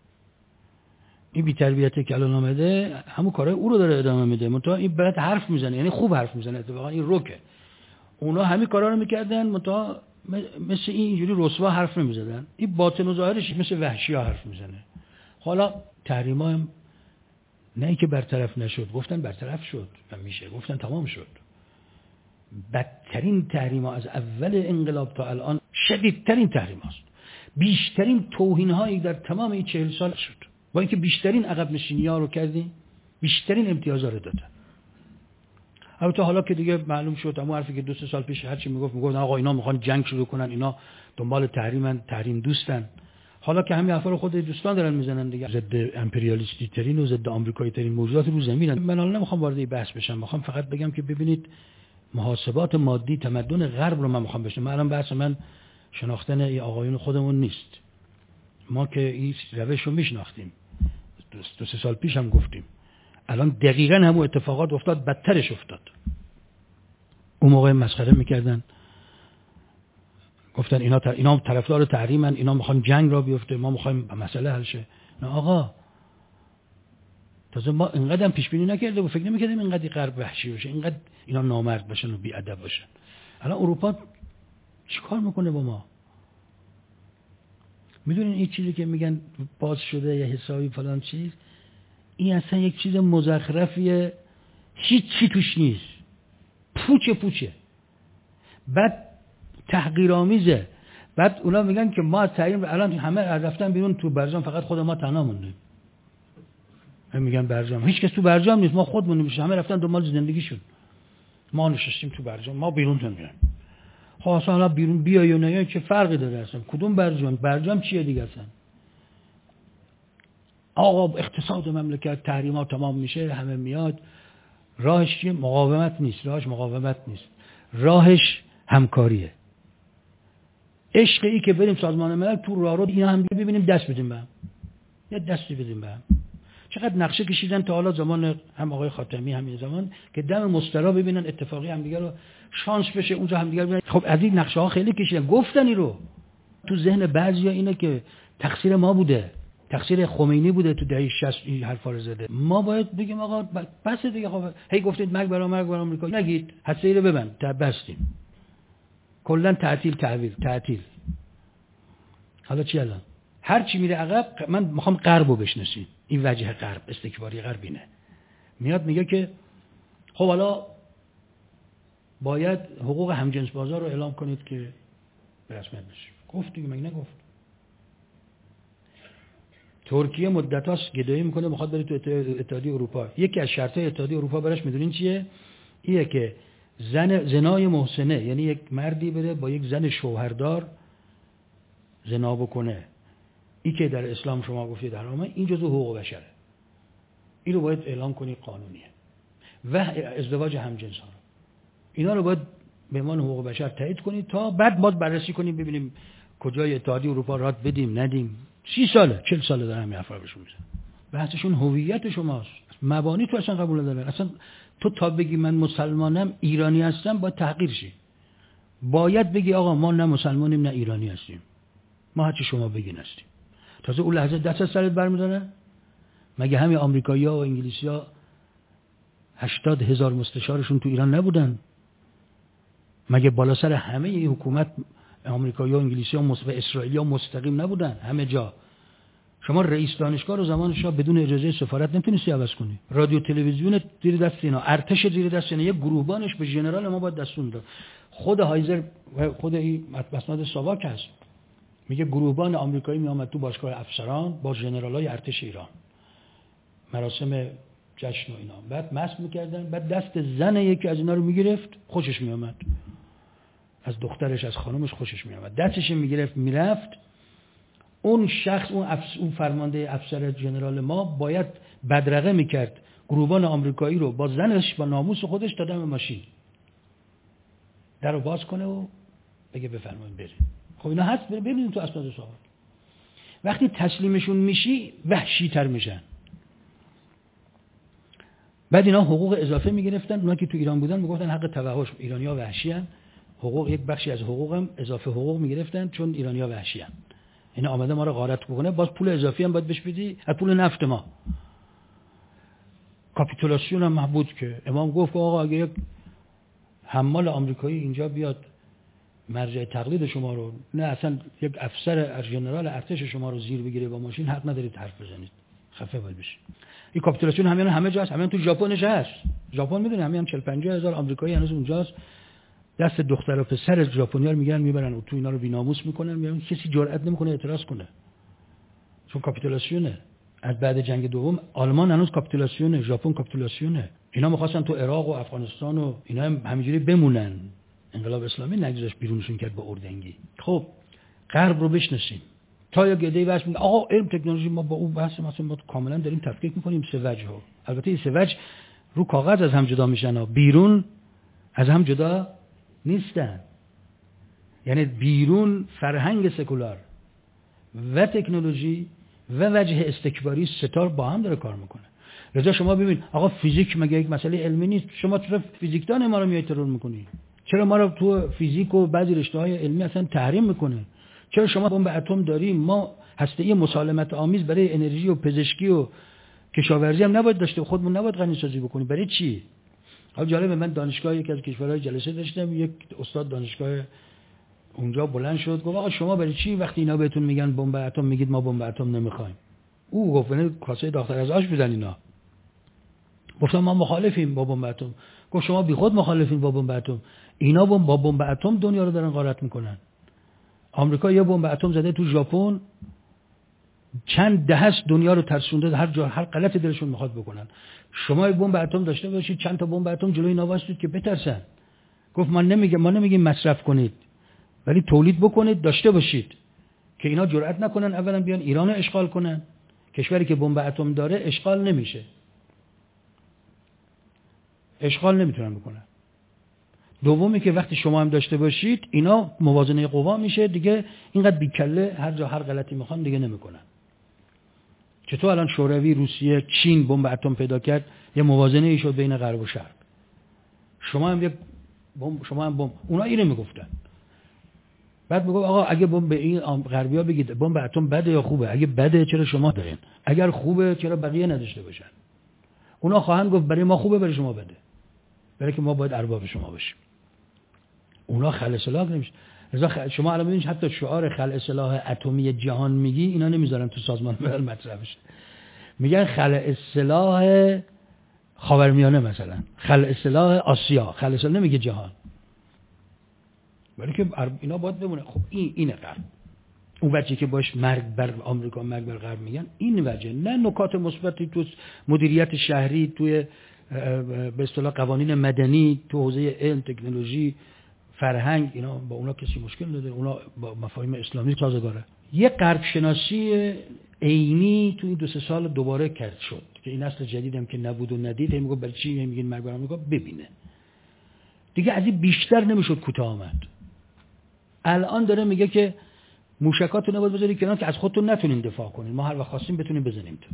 این بی تربیتی که الان اومده همون کارهای او رو داره ادامه میده. منتها این برات حرف میزنه، یعنی خوب حرف میزنه، اتفاقا این روکه. اونا همین کارا رو میکردن، منتها مثل اینجوری رسوا حرف نمیزدن. این باطن و ظاهرش مثل وحشی‌ها حرف میزنه. حالا تحریما هم نه اینکه برطرف نشد، گفتن برطرف شد و میشه، گفتن تمام شد. بدترین تحریما از اول انقلاب تا الان شدیدترین تحریم هست. بیشترین توهین هایی در تمام این 40 سال شد. با اینکه بیشترین عقب نشینی ها رو کردیم، بیشترین امتیازها رو دادن. البته حالا که دیگه معلوم شد، اما حرفی که 2-3 سال پیش هر چی میگفت آقا اینا میخوان جنگ شروع کنن، اینا دنبال تحریمن، تحریم دوستن. حالا که همین حرفا رو خود دوستان دارن میزنن دیگه، ضد امپریالیستی ترین و ضد آمریکایی ترین موجودات رو زمینن. من الان نمیخوام وارد این بحث بشم، میخوام فقط بگم که ببینید محاسبات مادی تمدن غرب رو من میخوام بشم. من الان بحث من شناختن این آقایون خودمون نیست، ما که این روش رو میشناختیم، 2-3 سال پیش هم گفتیم، الان دقیقاً همون اتفاقات افتاد، بدترش افتاد. اون موقع مسخره میکردن، گفتن اینا طرفدار تحریمن، اینا میخوان جنگ را بیفته، ما میخوایم مسئله حل شه. نه آقا، تازه ما اینقدر هم پیش بینی نکرده و فکر نمیکردیم اینقدر غرب وحشی باشه، اینقدر اینا نامرد باشن و بی ادب باشن. الان اروپا چیکار میکنه با ما؟ میدونین این چیزی که میگن باز شده یا حسابی فلان چیز، این اصلا یک چیز مزخرفیه، هیچی توش نیست، پوچه. بعد تحقیرآمیزه. بعد اونا میگن که ما تحریم، الان همه رفتن بیرون تو برجام، فقط خود ما تنها موندیم. میگن برجام، هیچ کس تو برجام نیست، ما خودمون میشه، همه رفتن دنبال زندگیشون، ما نشستیم تو برجام، ما بیرون میایم. خب اصلا بیرون بیای یا نیای چه فرقی داره اصلا؟ کدوم برجام چیه دیگه اصلا؟ آقا اقتصاد مملکت تحریمات تمام میشه، همه میاد، راهش چیه؟ مقاومت نیست، راهش همکاریه. عشق ای که بریم سازمان ملل تو راه رو اینا هم ببینیم، دست بدیم به هم، یه دستی بدیم به هم. چقدر نقشه کشیدن تا حالا، زمان هم آقای خاتمی همین زمان، که دم مسترا ببینن اتفاقی همدیگه رو شانس بشه اونجا همدیگه ببینن. خب از این نقشه ها خیلی کشیدن، گفتن این رو. تو ذهن بعضیا اینه که تقصیر ما بوده، تقصیر خمینی بوده تو دهه 60 این حرفا رو زده. ما باید بگیم آقا بس دیگه، خب هی گفتید مرگ بر آمریکا، نگید، حسه رو ببند، بستیم. کلا تعطیل. حالا چی الان؟ هر چی میره عقب. من میخوام غربو بشناسیم، این وجه غرب، استکباری غرب اینه. میاد میگه که خب حالا باید حقوق همجنس بازار رو اعلام کنید که رسمیت بشه. گفت دیگه، مگه نگفت؟ ترکیه مدتاست گدایی میکنه میخواد بره تو اتحادیه اروپا. یکی از شرطهای اتحادیه اروپا براش میدونین چیه؟ اینه که زنای محسنه، یعنی یک مردی بره با یک زن شوهردار زنا بکنه، این که در اسلام شما گفتید حرامه، این جزء حقوق بشره، این رو باید اعلام کنید قانونیه. و ازدواج همجنس ها رو، اینا رو باید به عنوان حقوق بشر تایید کنید تا بعد ما بررسی کنیم ببینیم کجای اتحادیه اروپا رات بدیم ندیم. 40 ساله دارن همین حرفا بهشون میزنن. بحثشون هویت شماست، مبانی تو اصلا قبول ندارن. اصلا تو تا بگی من مسلمانم، ایرانی هستم، باید تحقیر شی. باید بگی آقا ما نه مسلمانیم نه ایرانی هستیم، ما هرچی شما بگین هستیم. تازه اون لحظه دست از سرت برمی‌دارن. مگه همین آمریکایی‌ها و انگلیسی‌ها 80,000 مستشارشون تو ایران نبودن؟ مگه بالا سر همه این حکومت آمریکایی‌ها و انگلیسی‌ها و اسرائیلی‌ها مستقیم نبودن همه جا؟ شما رئیس دانشگاه رو زمان شاه بدون اجازه سفارت نمیتونستی عوض کنی. رادیو تلویزیون زیر دست اینا، ارتش زیر دست اینا، یک گروهبانش به ژنرال ما باید دستور داد. خود هایزر، خود این مسند ساواک هست، میگه گروهبان آمریکایی میامد تو باشگاه افسران با ژنرالای ارتش ایران، مراسم جشن و اینا، بعد مست میکردن، بعد دست زن یکی از اینا رو میگرفت، خوشش میامد، از دخترش از خانمش خوشش میامد، دستش میگرفت میرفت. اون شخص، اون فرمانده افسر ژنرال ما باید بدرقه میکرد گروهبان آمریکایی رو با زنش، با ناموس خودش تا دم ماشین، در رو باز کنه و بگه بفرمایید برید. خب اینا هست، ببینید تو اسناد صحابه. وقتی تسلیمشون میشی وحشی تر میشن. بعد اینا حقوق اضافه میگرفتن، اونا که تو ایران بودن میگفتن حق توحش، ایرانی‌ها وحشی ان، حقوق یک بخشی از حقوقم اضافه حقوق میگرفتن چون ایرانی‌ها وحشی ان. اینا آمده ما رو غارت بکنه، باز پول اضافی هم باید بهش بدی از پول نفت ما. کاپیتولاسیون هم محبود که امام گفت آقا اگه یک حمال آمریکایی اینجا بیاد مرجع تقلید شما رو، نه اصلا یک افسر ژنرال ارتش شما رو زیر بگیره با ماشین، حق ندارید حرف بزنید، خفه باید بشید. این کاپیتولاسیون همه جا هست، همین تو ژاپنش هست. ژاپن میدونی همین 40-50 هزار آمریکایی هنوز اونجاست، دست دختر و پسر ژاپنی‌ها رو میگن میبرن و تو اینا رو بی‌ناموس میکنن، میگن کسی جرئت نمیکنه اعتراض کنه چون کاپیتولاسیونه. از بعد جنگ دوم آلمان هنوز کاپیتولاسیونه، ژاپن کاپیتولاسیونه. اینا می‌خواستن تو عراق و افغانستان و اینا همینجوری بمونن، انقلاب اسلامی نگذاشت بیرونشون کرد با اردنگی. خب غرب رو بشناسیم، تا یا گده‌ای بحث میگه آقا علم تکنولوژی، ما با اون بحث مثلا ما کاملا داریم تفکیک میکنیم سه وجه ها. البته این سه وجه رو کاغذ از هم جدا میشن و بیرون از هم جدا نیستن. یعنی بیرون فرهنگ سکولار و تکنولوژی و وجه استکباری ستار با هم داره کار میکنه. لذا شما ببین آقا فیزیک مگه یک مسئله علمی نیست؟ شما چرا فیزیکدان ما رو میای ترور میکنی؟ چرا ما رو تو فیزیک و بعضی رشته‌های علمی اصلا تحریم میکنه؟ چرا شما بمب اتم داریم؟ ما هسته‌ای مسالمت آمیز برای انرژی و پزشکی و کشاورزی هم نباید داشته، خودمون نباید غنی سازی بکنیم. برای چی؟ حالا جالبه، من دانشگاه یکی از کشورهای جلسه داشتم، یک استاد دانشگاه اونجا بلند شد گفت آقا شما برای چی وقتی اینا بهتون میگن بمب اتم میگید ما بمب اتم نمیخوایم؟ او گفت نه کاسه داختر از آش بدن اینا. گفتم ما مخالفیم با بمب اتم. گفت شما بیخود مخالفین با بمب اتم. اینا با بمب اتم دنیا رو دارن غارت میکنن. آمریکا یه بمب اتم زده تو ژاپن، چند دهه است دنیا رو ترسونده، هر جا هر غلطی دلشون میخواد بکنن. شما یک بمب اتم داشته باشید، چند تا بمب اتم جلوی اینا واسطید که بترسن. گفت ما نمیگیم مصرف کنید، ولی تولید بکنید، داشته باشید که اینا جرئت نکنن اولا بیان ایران رو اشغال کنن. کشوری که بمب اتم داره اشغال نمیشه، اشغال نمیتونن بکنن. دومی که وقتی شما هم داشته باشید اینا موازنه قوا میشه دیگه، اینقدر بیکله هر جا هر غلطی میخوان دیگه نمیکنن. چطور الان شوروی، روسیه، چین بمب اتم پیدا کرد، یه موازنه ای شد بین غرب و شرق. شما هم بمب، اونا اینو میگفتن. بعد میگم آقا اگه بمب به این غربیا بگید بمب اتم بده یا خوبه؟ اگه بده چرا شما دارین؟ اگر خوبه چرا بقیه نداشته باشن؟ اونا خواهند گفت برای ما خوبه برای شما بده، برای که ما باید ارباب شما باشیم. اونا خلع سلاح نمیشه. لذا شما الان ببینید حتی شعار خلع سلاح اتمی جهان میگی اینا نمیذارن تو سازمان ملل مطرح بشه. میگن خلع سلاح خاورمیانه، مثلا خلع سلاح آسیا، خلع سلاح نمیگه جهان. ولی که اینا باید بمونه. خب اینه غرب. اون وجهی که باش مرگ بر آمریکا، مرگ بر غرب میگن، این وجه. نه نکات مثبتی تو مدیریت شهری، توی به اصطلاح قوانین مدنی، تو حوزه علم، تکنولوژی، فرهنگ، اینا با اونا کسی مشکل نداره. اونا با مفاهیم اسلامی سازگاره. یه غرب شناسی عینی تو این 2-3 سال دوباره کرد شد که این نسل جدیدم که نبود و ندید میگه برای چی میگین مرگ بر آمریکا؟ ببینه دیگه از این بیشتر نمیشد کوتاه آمد. الان داره میگه که موشکاتو نباید بذارید کنار که از خودتون نتونین دفاع کنین، ما هر وقت خواستیم بتونیم بزنیم تو.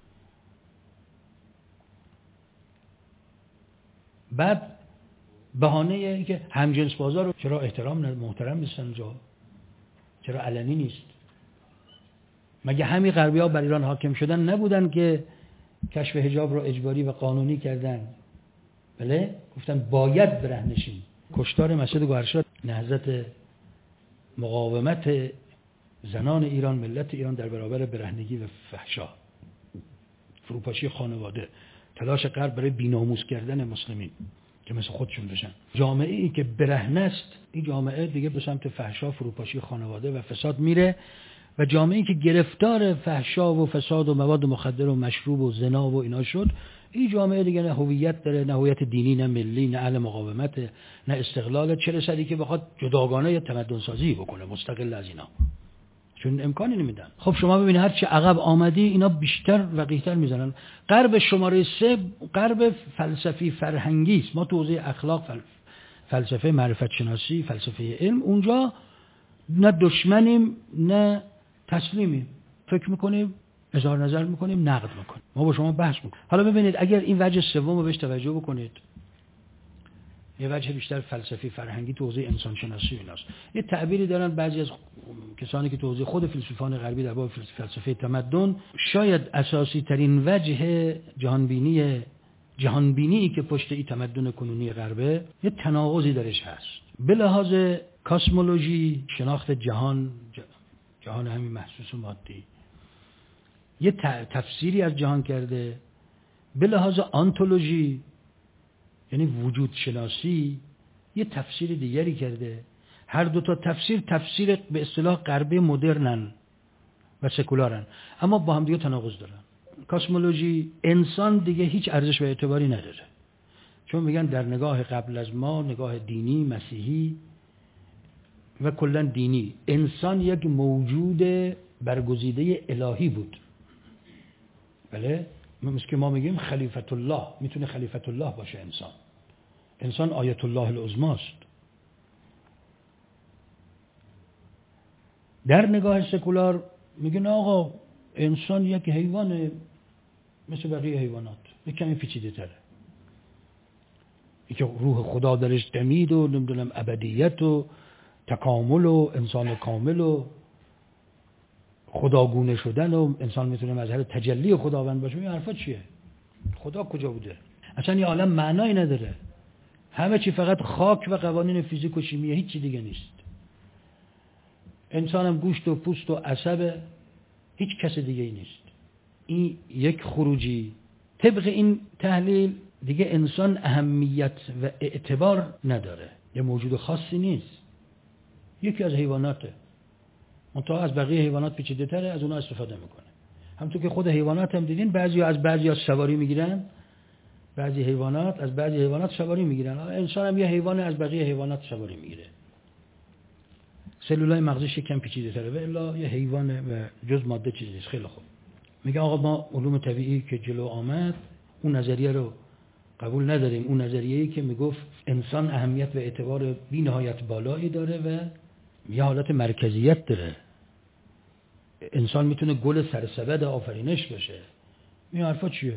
بعد بهانه ای که همجنس بازار رو چرا محترم نیستن اونجا؟ چرا علنی نیست؟ مگه همین غربی‌ها بر ایران حاکم شدن نبودن که کشف حجاب رو اجباری و قانونی کردن؟ بله، گفتن باید برهنه شیم. کشتار مسجد گوهرشاد نهضت مقاومت زنان ایران، ملت ایران در برابر برهنگی و فحشا، فروپاشی خانواده، تلاش غرب برای بی‌ناموس کردن مسلمین که مثل خودشون بشن. جامعه ای که برهنه است، این جامعه دیگه به سمت فحشا، فروپاشی خانواده و فساد میره، و جامعه ای که گرفتار فحشا و فساد و مواد مخدر و مشروب و زنا و اینا شد، این جامعه دیگه نه هویت داره، نه هویت دینی، نه ملی، نه اهل مقاومت، نه استقلال، چه رسدی که بخواد جداگانه تمدن سازی بکنه مستقل از اینا، چون امکانی نمیدن. خب شما ببینید هر چه عقب آمدی اینا بیشتر وقیح‌تر میزنن. غرب شماره 3 غرب فلسفی فرهنگی است. ما تو حوزه اخلاق، فلسفه معرفت شناسی، فلسفه علم، اونجا نه دشمنیم نه تسلیمیم. فکر میکنیم، اظهار نظر میکنیم، نقد میکنیم. ما با شما بحث میکنیم. حالا ببینید اگر این وجه سوم رو بهش توجه بکنید، یه وجه بیشتر فلسفی فرهنگی تو حوزه انسان شناسی ایناست. یه تعبیری دارن بعضی از کسانی که تو حوزه خود فیلسوفان غربی در باب فلسفه تمدن، شاید اساسی ترین وجه جهانبینی که پشت این تمدن کنونی غربه، یه تناقضی درش هست. به لحاظ کاسمولوژی، شناخت جهان همین محسوس و مادی، یه تفسیری از جهان کرده. به لحاظ آنتولوژی، یعنی وجود شناسی، یه تفسیر دیگری کرده. هر دو تا تفسیر به اصطلاح غربی مدرنن و سکولارن، اما با هم دیگه تناقض دارن. کاسمولوژی، انسان دیگه هیچ ارزش و اعتباری نداره، چون میگن در نگاه قبل از ما، نگاه دینی، مسیحی و کلا دینی، انسان یک موجود برگزیده الهی بود. بله، مثل که ما میگیم خلیفت الله، میتونه خلیفت الله باشه انسان آیت الله العظمی است. در نگاه سکولار میگن آقا انسان یک حیوانه مثل بقیه حیوانات، یک کمی پیچیده تره، که روح خدا درش دمید و نمیدونم ابدیت و تکامل و انسان کامل و خداگونه شدن و انسان میتونه مظهر تجلی خداوند باشه. این حرفا چیه؟ خدا کجا بوده؟ اصلا این عالم معنایی نداره، همه چی فقط خاک و قوانین فیزیک و شیمیه، هیچ چی دیگه نیست. انسانم گوشت و پوست و عصبه، هیچ کس دیگه ای نیست. این یک خروجی. طبق این تحلیل دیگه انسان اهمیت و اعتبار نداره، یه موجود خاصی نیست، یکی از حیواناته، منتها از بقیه حیوانات پیچیده تره، از اونها استفاده میکنه. همونطور که خود حیوانات هم دیدین بعضی از سواری میگیرن، بعضی حیوانات از بعضی حیوانات سواری میگیرن. انسان هم یه حیوان از بقیه حیوانات سواری میگیره، سلولای مغزش کم پیچیده تره و الا یه حیوانه و جز ماده چیزی نیست. خیلی خوب، میگه آقا ما علوم طبیعی که جلو آمد اون نظریه رو قبول نداریم، اون نظریه‌ای که میگفت انسان اهمیت و اعتبار بی‌نهایت بالایی داره و یه حالت مرکزیت داره، انسان میتونه گل سرسبد آفرینش باشه. این حرفا چیه؟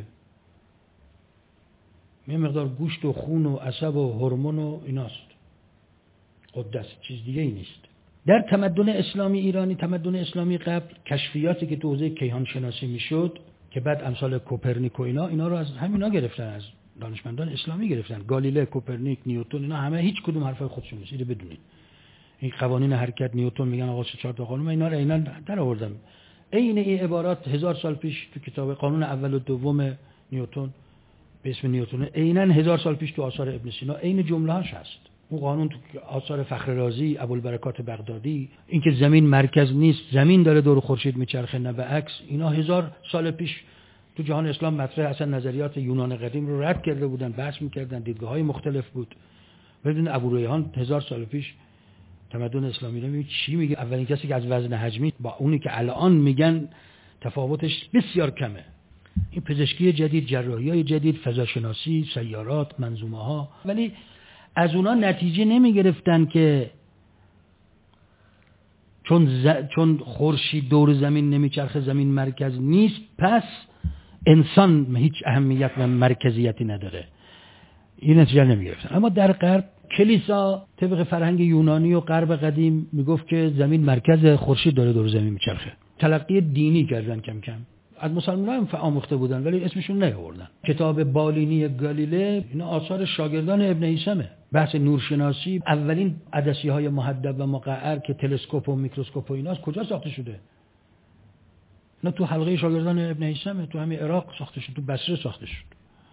یه مقدار گوشت و خون و عصب و هورمون و ایناست، قدس، چیز دیگه ای نیست. در تمدن اسلامی ایرانی، تمدن اسلامی قبل، کشفیاتی که تو حوزه کیهان شناسی میشد که بعد امثال کوپرنیک و اینا رو از همینا گرفتن، از دانشمندان اسلامی گرفتن. گالیله، کوپرنیک، نیوتن، اینا همه هیچ کدوم حرفای خودشون نیست، اینو بدونید. این قوانین حرکت نیوتن میگن آقا 4 تا قانون، اینا رو عیناً در آوردم. این عبارات 1000 سال پیش تو کتاب قانون اول و دوم نیوتن به اسم نیوتن، عیناً 1000 سال پیش تو آثار ابن سینا عین جمله‌هاش هست. اون قانون تو آثار فخر رازی، ابوالبرکات بغدادی، اینکه زمین مرکز نیست، زمین داره دور خورشید میچرخه نه به عکس، اینا 1000 سال پیش تو جهان اسلام مطرح، اصلا نظریات یونان قدیم رو رد کرده بودن، بحث میکردن، دیدگاه‌های مختلف بود. بدون ابوریحان 1000 سال پیش تمدن اسلامی رو میگه چی میگه؟ اولین کسی که از وزن حجمی با اونی که الان میگن تفاوتش بسیار کمه. این پزشکی جدید، جراحی‌های جدید، فضاشناسی، سیارات، منظومه‌ها، ولی از اونا نتیجه نمیگرفتن که چون خورشید دور زمین نمیچرخه، زمین مرکز نیست، پس انسان هیچ اهمیت و مرکزیتی نداره. این نتیجه نمیگرفتن. اما در غرب کلیسا طبق فرهنگ یونانی و غرب قدیم میگفت که زمین مرکز، خورشید داره دور زمین میچرخه. تلقی دینی کردن کم کم، از مسلمانان هم آموخته بودن ولی اسمشون نیاوردن. کتاب بالینی گالیله اینا آثار شاگردان ابن هیثمه. بحث نورشناسی، اولین عدسی‌های محدب و مقعر که تلسکوپ و میکروسکوپ و ایناست کجا ساخته شده؟ نه تو حلقه شاگردان ابن هیثمه، تو همین عراق ساخته شد، تو بصره ساخته شد.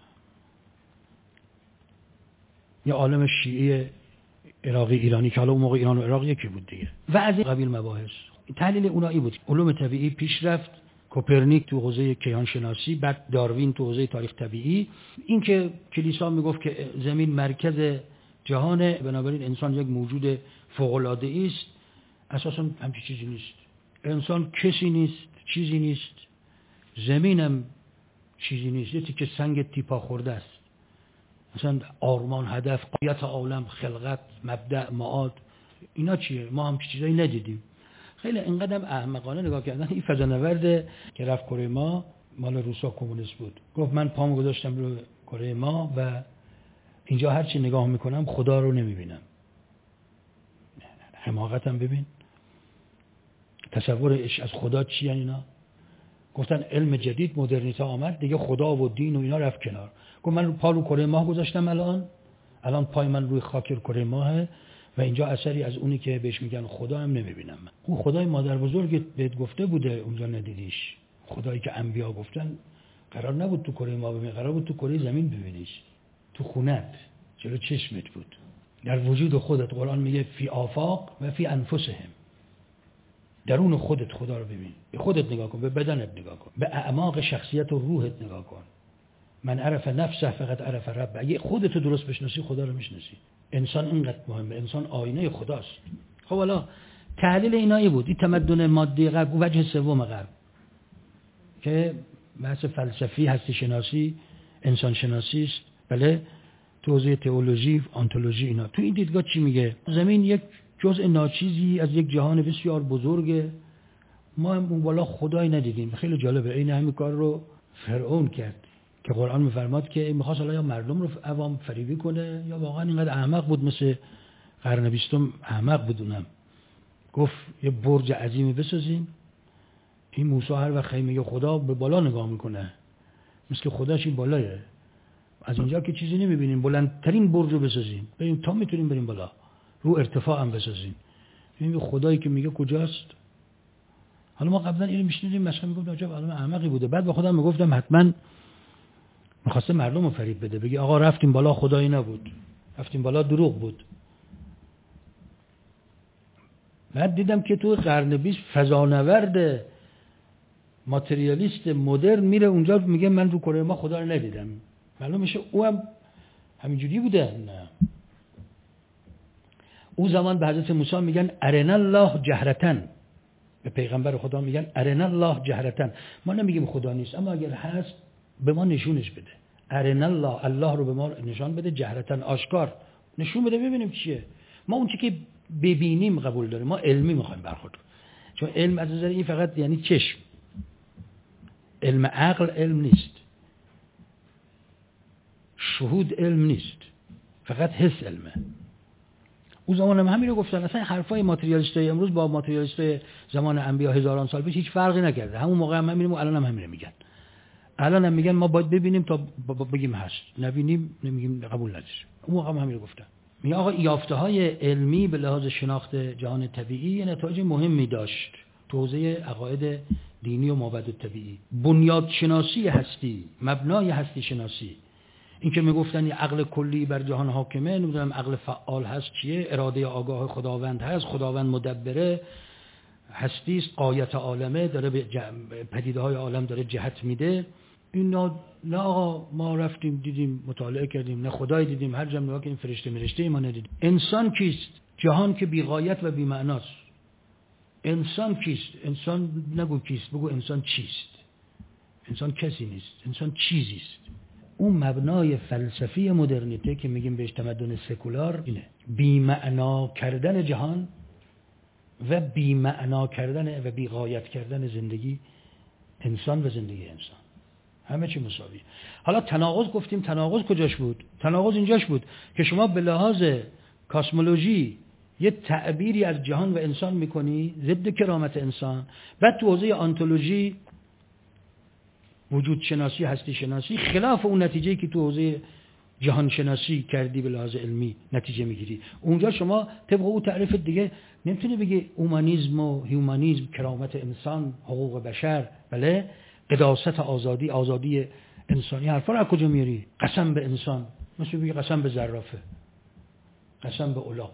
یه عالم شیعی عراقی ایرانی که حالا اون موقع ایران و عراق یکی بود دیگه و از این قبیل مباحث. تحلیل اونایی بود. علوم طبیعی پیش رفت، کوپرنیک تو حوزه کیهان شناسی، بعد داروین تو حوزه تاریخ طبیعی. این که کلیسا میگفت که زمین مرکز جهانه، بنابراین انسان یک موجود فوق‌العاده است، اساساً همچین چیزی نیست. انسان کسی نیست، چیزی نیست، زمینم چیزی نیست، یه تیکه سنگ تیپا خورده است. مثلا آرمان، هدف، غایت عالم، خلقت، مبدأ، معاد، اینا چیه؟ ما هم چیزایی ندیدیم. خیلی اینقدر احمقانه نگاه کردن. این فضانورد که رفت کره ما مال روسا کمونیست بود، گفت من پامو گذاشتم رو کره ما و اینجا هر چی نگاه میکنم خدا رو نمیبینم. حماقتم ببین، تصورش از خدا چیه اینا؟ گفتن علم جدید، مدرنیته آمد دیگه، خدا و دین و اینا رفت کنار. گفت من پا رو کره ماه گذاشتم، الان پای من روی خاک کره ماهه و اینجا اثری از اونی که بهش میگن خدا هم نمیبینم. اون خدای مادر بزرگت بهت گفته بوده اونجا ندیدیش. خدایی که انبیا گفتن قرار نبود تو کره ماه ببینی، قرار بود تو کره زمین ببینیش، تو خونت، جلو چشمت بود، در وجود خودت. قرآن میگه فی آفاق و فی انفسهم، درون خودت خدا رو ببین. به خودت نگاه کن، به بدنت نگاه کن، به اعماق شخصیت و روحت نگاه کن. من عرف نفسه فقط عرف رب. اگه خودت درست بشناسی خدا رو میشناسی. انسان اینقدر مهمه، انسان آینه خداست. خب حالا تحلیل اینایی بود. این تمدن مادی غرب، وجه سوم غرب که بحث فلسفی، هستی شناسی، انسان شناسی است، بله، تو حوزه تئولوژی، آنتولوژی، اینا. تو این دیدگاه چی میگه؟ زمین یک جزء ناچیزی از یک جهان بسیار بزرگه، ما هم اون بالا خدایی ندیدیم. خیلی جالبه، این همین کار رو فرعون کرد که قرآن میفرماد که میخواست حالا یا مردم رو عوام فریبی کنه یا واقعا اینقدر احمق بود، مثل قرن 20 احمق بود. اونم گفت یه برج عظیمی بسازین، این موسی هر وقت خیمه خدا به بالا نگاه میکنه، مثل که خداش این بالایه، از اینجا که چیزی نمیبینیم، بلندترین برج رو بسازین، بریم تا میتونیم بریم بالا، رو ارتفاع هم بسازین. این خدایی که میگه کجاست؟ حالا ما قبلا اینو میشنیدیم، مثلا میگفت عجب آدم احمقی بوده، بعد به خودم میگفتم حتما میخواسته مردم رو فریب بده، بگی آقا رفتیم بالا خدایی نبود، رفتیم بالا دروغ بود. بعد دیدم که تو قرن 20 فضانورد ماتریالیست مدرن میره اونجا میگه من رو کره ما خدا رو ندیدم. معلوم میشه او هم همینجوری بوده. نه، او زمان به حضرت موسی میگن ارنا الله جهرتن، به پیغمبر خدا میگن ارنا الله جهرتن. ما نمیگیم خدا نیست، اما اگر هست به ما نشونش بده. ارنا الله، الله رو به ما نشان بده، جهرتن، آشکار نشون بده ببینیم چیه. ما اون چی که ببینیم قبول داریم، ما علمی میخوایم برخورد. چون علم از نظر این فقط یعنی چشم، علم عقل علم نیست، شهود علم نیست، فقط حس علمه. اون زمان هم همین رو گفتن. اصلا حرفای ماتریالیستای امروز با ماتریالیستای زمان انبیا هزاران سال پیش هیچ فرقی نکرده. همون موقع هم همینیم و الان هم همین میگن. الان هم میگن ما باید ببینیم تا بگیم هست، نبینیم نمیگیم قبول نداریم. اون موقع هم همین رو گفتن. میگه آقا یافته‌های علمی به لحاظ شناخت جهان طبیعی نتایج مهمی داشت تو حوزه عقاید دینی و مابعد طبیعی. بنیاد شناسی هستی، مبنای هستی شناسی، این که میگفتن یه عقل کلی بر جهان حاکمه، نمیدونم عقل فعال هست چیه، اراده آگاه خداوند هست، خداوند مدبره، هستی است، غایت عالمه، داره به پدیده های عالم داره جهت میده. اینا نه آقا ما رفتیم دیدیم مطالعه کردیم، نه خدای دیدیم، هر جا نگاه کردیم فرشته مرشته ما ندیدیم. انسان کیست؟ جهان که بی غایت و بی معناست. انسان کیست؟ انسان نگو کیست، بگو انسان چیست. انسان کسی نیست، انسان چیزی است. اون مبنای فلسفی مدرنیته که میگیم بهش تمدن سکولار اینه، بی معنا کردن جهان و بی معنا کردن و بی غایت کردن زندگی انسان و زندگی انسان، همه چی مساویه. حالا تناقض گفتیم، تناقض کجاش بود؟ تناقض اینجاش بود که شما به لحاظ کاسمولوژی یه تعبیری از جهان و انسان میکنی ضد کرامت انسان، بعد تو حوزه آنتولوژی، وجود شناسی، هستی شناسی، خلاف اون نتیجه‌ای که تو حوزه جهان شناسی کردی به لحاظ علمی نتیجه میگیری. اونجا شما طبق او تعریف دیگه نمیتونی بگی اومانیسم و هیومانیسم، کرامت انسان، حقوق بشر، بله، قداست آزادی، آزادی انسانی، حرفا رو از کجا میاری؟ قسم به انسان، مثل بگی قسم به زرافه، قسم به الاغ،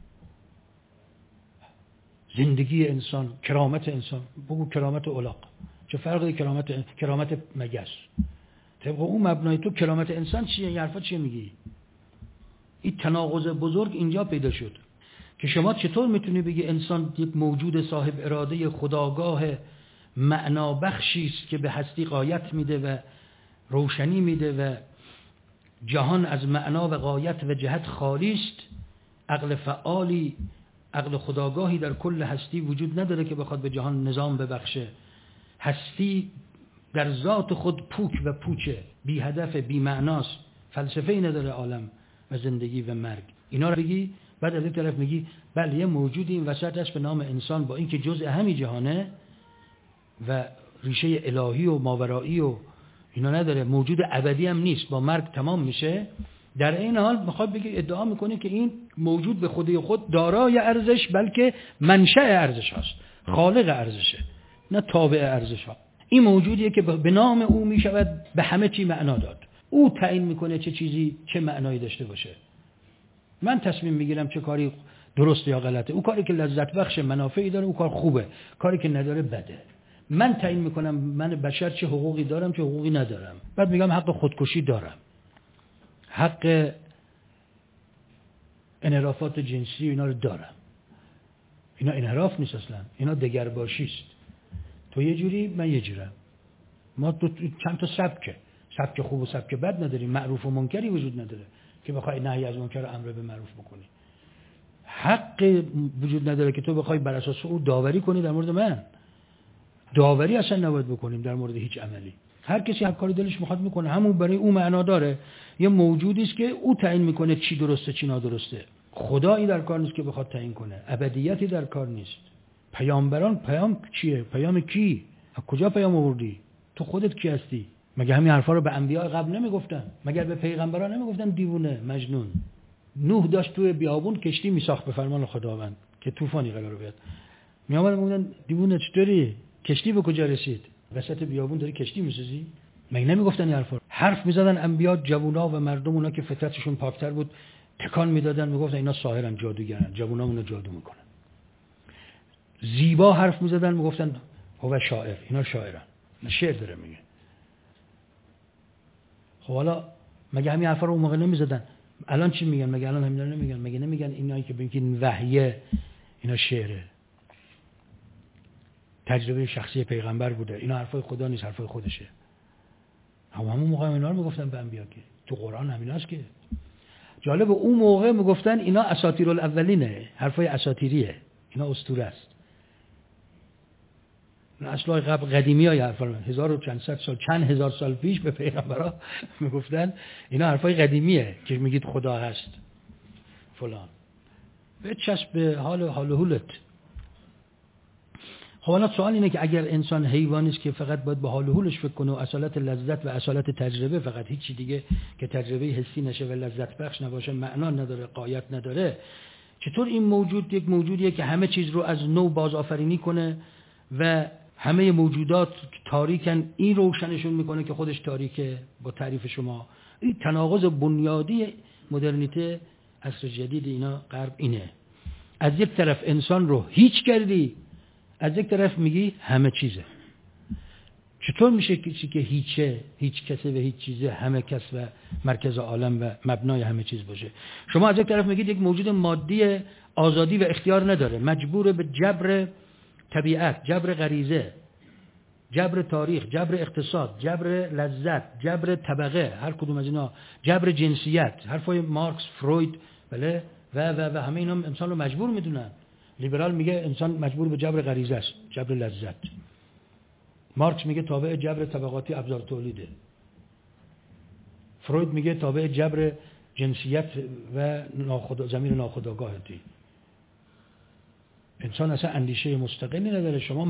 زندگی انسان، کرامت انسان، بگو کرامت الاغ. چه فرقی کرامت مگس؟ طبق اون مبنای تو کرامت انسان چیه؟ این حرفا چیه میگی؟ این تناقض بزرگ اینجا پیدا شد که شما چطور میتونی بگی انسان یک موجود صاحب اراده خودآگاه معنا بخشی است که به هستی غایت میده و روشنی میده و جهان از معنا و غایت و جهت خالی است، عقل فعالی، عقل خودآگاهی در کل هستی وجود نداره که بخواد به جهان نظام ببخشه. هستی در ذات خود پوک و پوچه، بی هدف، بی معناست، فلسفه‌ای نداره عالم و زندگی و مرگ. اینا رو بگی، بعد از این طرف میگی بله یه موجودی این وسط هست به نام انسان، با اینکه جزء همین جهانه و ریشه الهی و ماورایی و اینا نداره، موجود ابدی هم نیست، با مرگ تمام میشه. در این حال میخواد بگی، ادعا میکنه که این موجود به خودی خود دارای ارزش، بلکه منشأ ارزش هست، خالق ارزشه، نه تابع ارزش ها. این موجودیه که به نام او میشود به همه چی معنا داد. او تعیین میکنه چه چیزی چه معنایی داشته باشه. من تصمیم میگیرم چه کاری درست یا غلطه. او کاری که لذت بخش، منافعی داره، او کار خوبه، کاری که نداره بده. من تعیین میکنم من بشر چه حقوقی دارم چه حقوقی ندارم. بعد میگم حق خودکشی دارم، حق انحرافات جنسی اینا رو دارم، اینا انحراف نیست اصلا، اینا دگرباشی است. تو یه جوری، من یه جورم. ما چند تا سبک خوب و سبک بد نداریم. معروف و منکری وجود نداره که بخوای نهی از منکر و امر به معروف بکنی. حق وجود نداره که تو بخوای بر اساس او داوری کنی در مورد من. داوری اصلا نباید بکنیم در مورد هیچ عملی. هر کسی هر کاری دلش میخواد میکنه، همون برای او معنا داره. یه موجودی است که او تعیین میکنه چی درسته چی نادرسته. خدایی در کار نیست که بخواد تعیین کنه. ابدیتی در کار نیست. پیامبران پیام چیه؟ پیام کی؟ از کجا پیام آوردی؟ تو خودت کی هستی؟ مگه همین حرفا رو به انبیاء قبل نمیگفتن؟ مگر به پیغمبران نمیگفتن دیوونه، مجنون؟ نوح داشت توی بیابون کشتی میساخت به فرمان خداوند که طوفانی قرار بیاد. میامدن میگفتن دیوونه چطوری؟ کشتی به کجا رسید؟ وسط بیابون داری کشتی میسازی؟ مگه نمیگفتن این حرفا؟ حرف میزدن انبیاء، جوونا و مردم اونا که فطرتشون پاکتر بود تکان میدادن، میگفتن اینا ساحرن، جادوگرن، جوونامونو جادو میکنن. زیبا حرف میزدن، میگفتن هو شاعر، اینا شاعرن، شعر داره میگه. خب حالا مگه همین حرفا رو اون موقع نمیزدن؟ الان چی میگن؟ مگه الان همینا نمیگن؟ مگه نمیگن اینایی که میگن وحیه اینا شعره، تجربه شخصی پیغمبر بوده، اینا حرفای خدا نیست، حرفای خودشه. همون موقع اینا رو میگفتن به انبیا که تو قرآن همیناست. که جالب اون موقع میگفتن اینا اساطیر الاولینه، حرفای اساطیریه، اینا اسطوره است. اصلا قدیمی های حرفا 1400 سال، چند هزار سال پیش به پیغمبرها میگفتن اینا حرفای قدیمیه که میگید خدا هست فلان. بچسب به حال حولت. خب حالا سوال اینه که اگر انسان حیوانی است که فقط باید به حال و حولش فکر کنه و اصالت لذت و اصالت تجربه، فقط هیچی دیگه که تجربه حسی نشه و لذت بخش نباشه، معنا نداره، غایت نداره، چطور این موجود یک موجودیه که همه چیز رو از نو بازآفرینی کنه و همه موجودات تاریکن، این روشنشون میکنه که خودش تاریکه؟ با تعریف شما این تناقض بنیادی مدرنیته عصر جدید اینا غرب اینه. از یک طرف انسان رو هیچ کردی، از یک طرف میگی همه چیزه. چطور میشه کسی که هیچه، هیچ کسه و هیچ چیزه، همه کس و مرکز عالم و مبنای همه چیز باشه؟ شما از یک طرف میگید یک موجود مادی آزادی و اختیار نداره، مجبور به جبر طبیعت، جبر غریزه، جبر تاریخ، جبر اقتصاد، جبر لذت، جبر طبقه، هر کدوم از اینا، جبر جنسیت، حرفای مارکس، فروید، بله و همه اینا انسان رو مجبور میدونن. لیبرال میگه انسان مجبور به جبر غریزه است، جبر لذت. مارکس میگه تابع جبر طبقاتی ابزار تولیده. فروید میگه تابع جبر جنسیت و ضمیر ناخودآگاهتی. انسان اصلا اندیشه مستقلی نداره. شما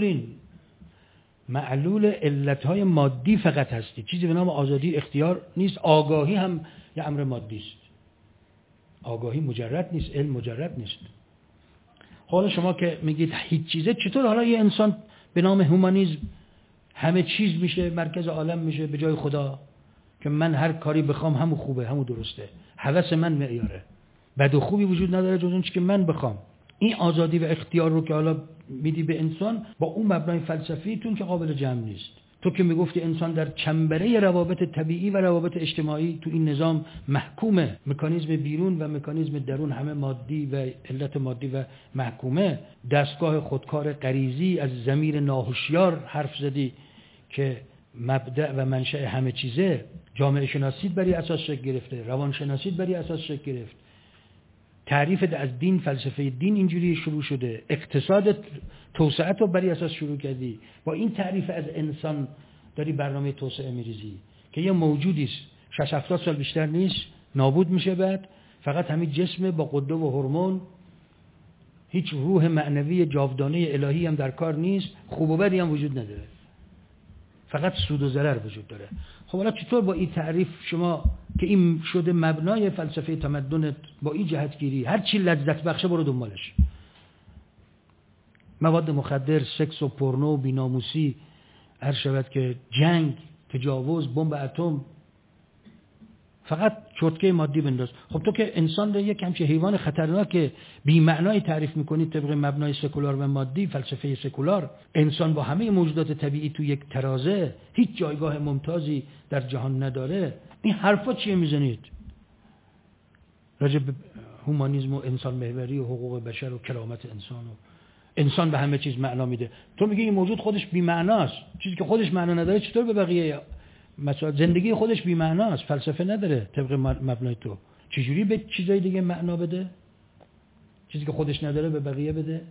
معلول علتهای مادی فقط هستی. چیزی به نام آزادی اختیار نیست. آگاهی هم یه امر مادی است. آگاهی مجرد نیست، علم مجرد نیست. حالا شما که میگید هیچ چیزه، چطور حالا یه انسان به نام هومانیسم همه چیز میشه، مرکز عالم میشه به جای خدا، که من هر کاری بخوام همون خوبه، همون درسته، هوس من معیاره، بد و خوبی وجود نداره جز اون چیزی که من بخوام. این آزادی و اختیار رو که حالا میدی به انسان با اون مبنای فلسفیتون که قابل جمع نیست. تو که میگفتی انسان در چنبره روابط طبیعی و روابط اجتماعی تو این نظام محکومه، مکانیزم بیرون و مکانیزم درون همه مادی و علت مادی و محکومه، دستگاه خودکار غریزی از ضمیر ناهوشیار حرف زدی که مبدأ و منشأ همه چیزه. جامعه شناسیت بری اساس شکل گرفته، روان شناسیت بری اساس شکل گرفت، تعریف از دین، فلسفه دین اینجوری شروع شده، اقتصاد توسعه رو بری اساس شروع کردی. با این تعریف از انسان داری برنامه توسعه میریزی که یه موجودی است 60-70 سال بیشتر نیست، نابود میشه، بعد فقط همین جسم با قده و هورمون، هیچ روح معنوی جاودانه الهی هم در کار نیست، خوب و بدی هم وجود نداره، فقط سود و ضرر وجود داره. خب حالا چطور با این تعریف شما که این شده مبنای فلسفه تمدنت، با این جهتگیری هر چی لذت بخشه برو دنبالش؟ مواد مخدر، سکس و پورنو، بی‌ناموسی، هر شود که جنگ، تجاوز، بمب اتم، فقط چرتکه مادی بنداز. خب تو که انسان رو یک همچین حیوان خطرناک بی معنای تعریف میکنی طبق مبنای سکولار و مادی، فلسفه سکولار، انسان با همه موجودات طبیعی تو یک ترازه، هیچ جایگاه ممتازی در جهان نداره، این حرفا چیه میزنید؟ راجع به هومانیسم و انسان محوری و حقوق بشر و کرامت انسان به همه چیز معنا میده. تو میگی این موجود خودش بی معناست، چیزی که خودش معنا نداره چطور به بقیه مثلا زندگی خودش بی معناست، فلسفه نداره طبق مبنای تو، چجوری به چیزای دیگه معنا بده؟ چیزی که خودش نداره به بقیه بده؟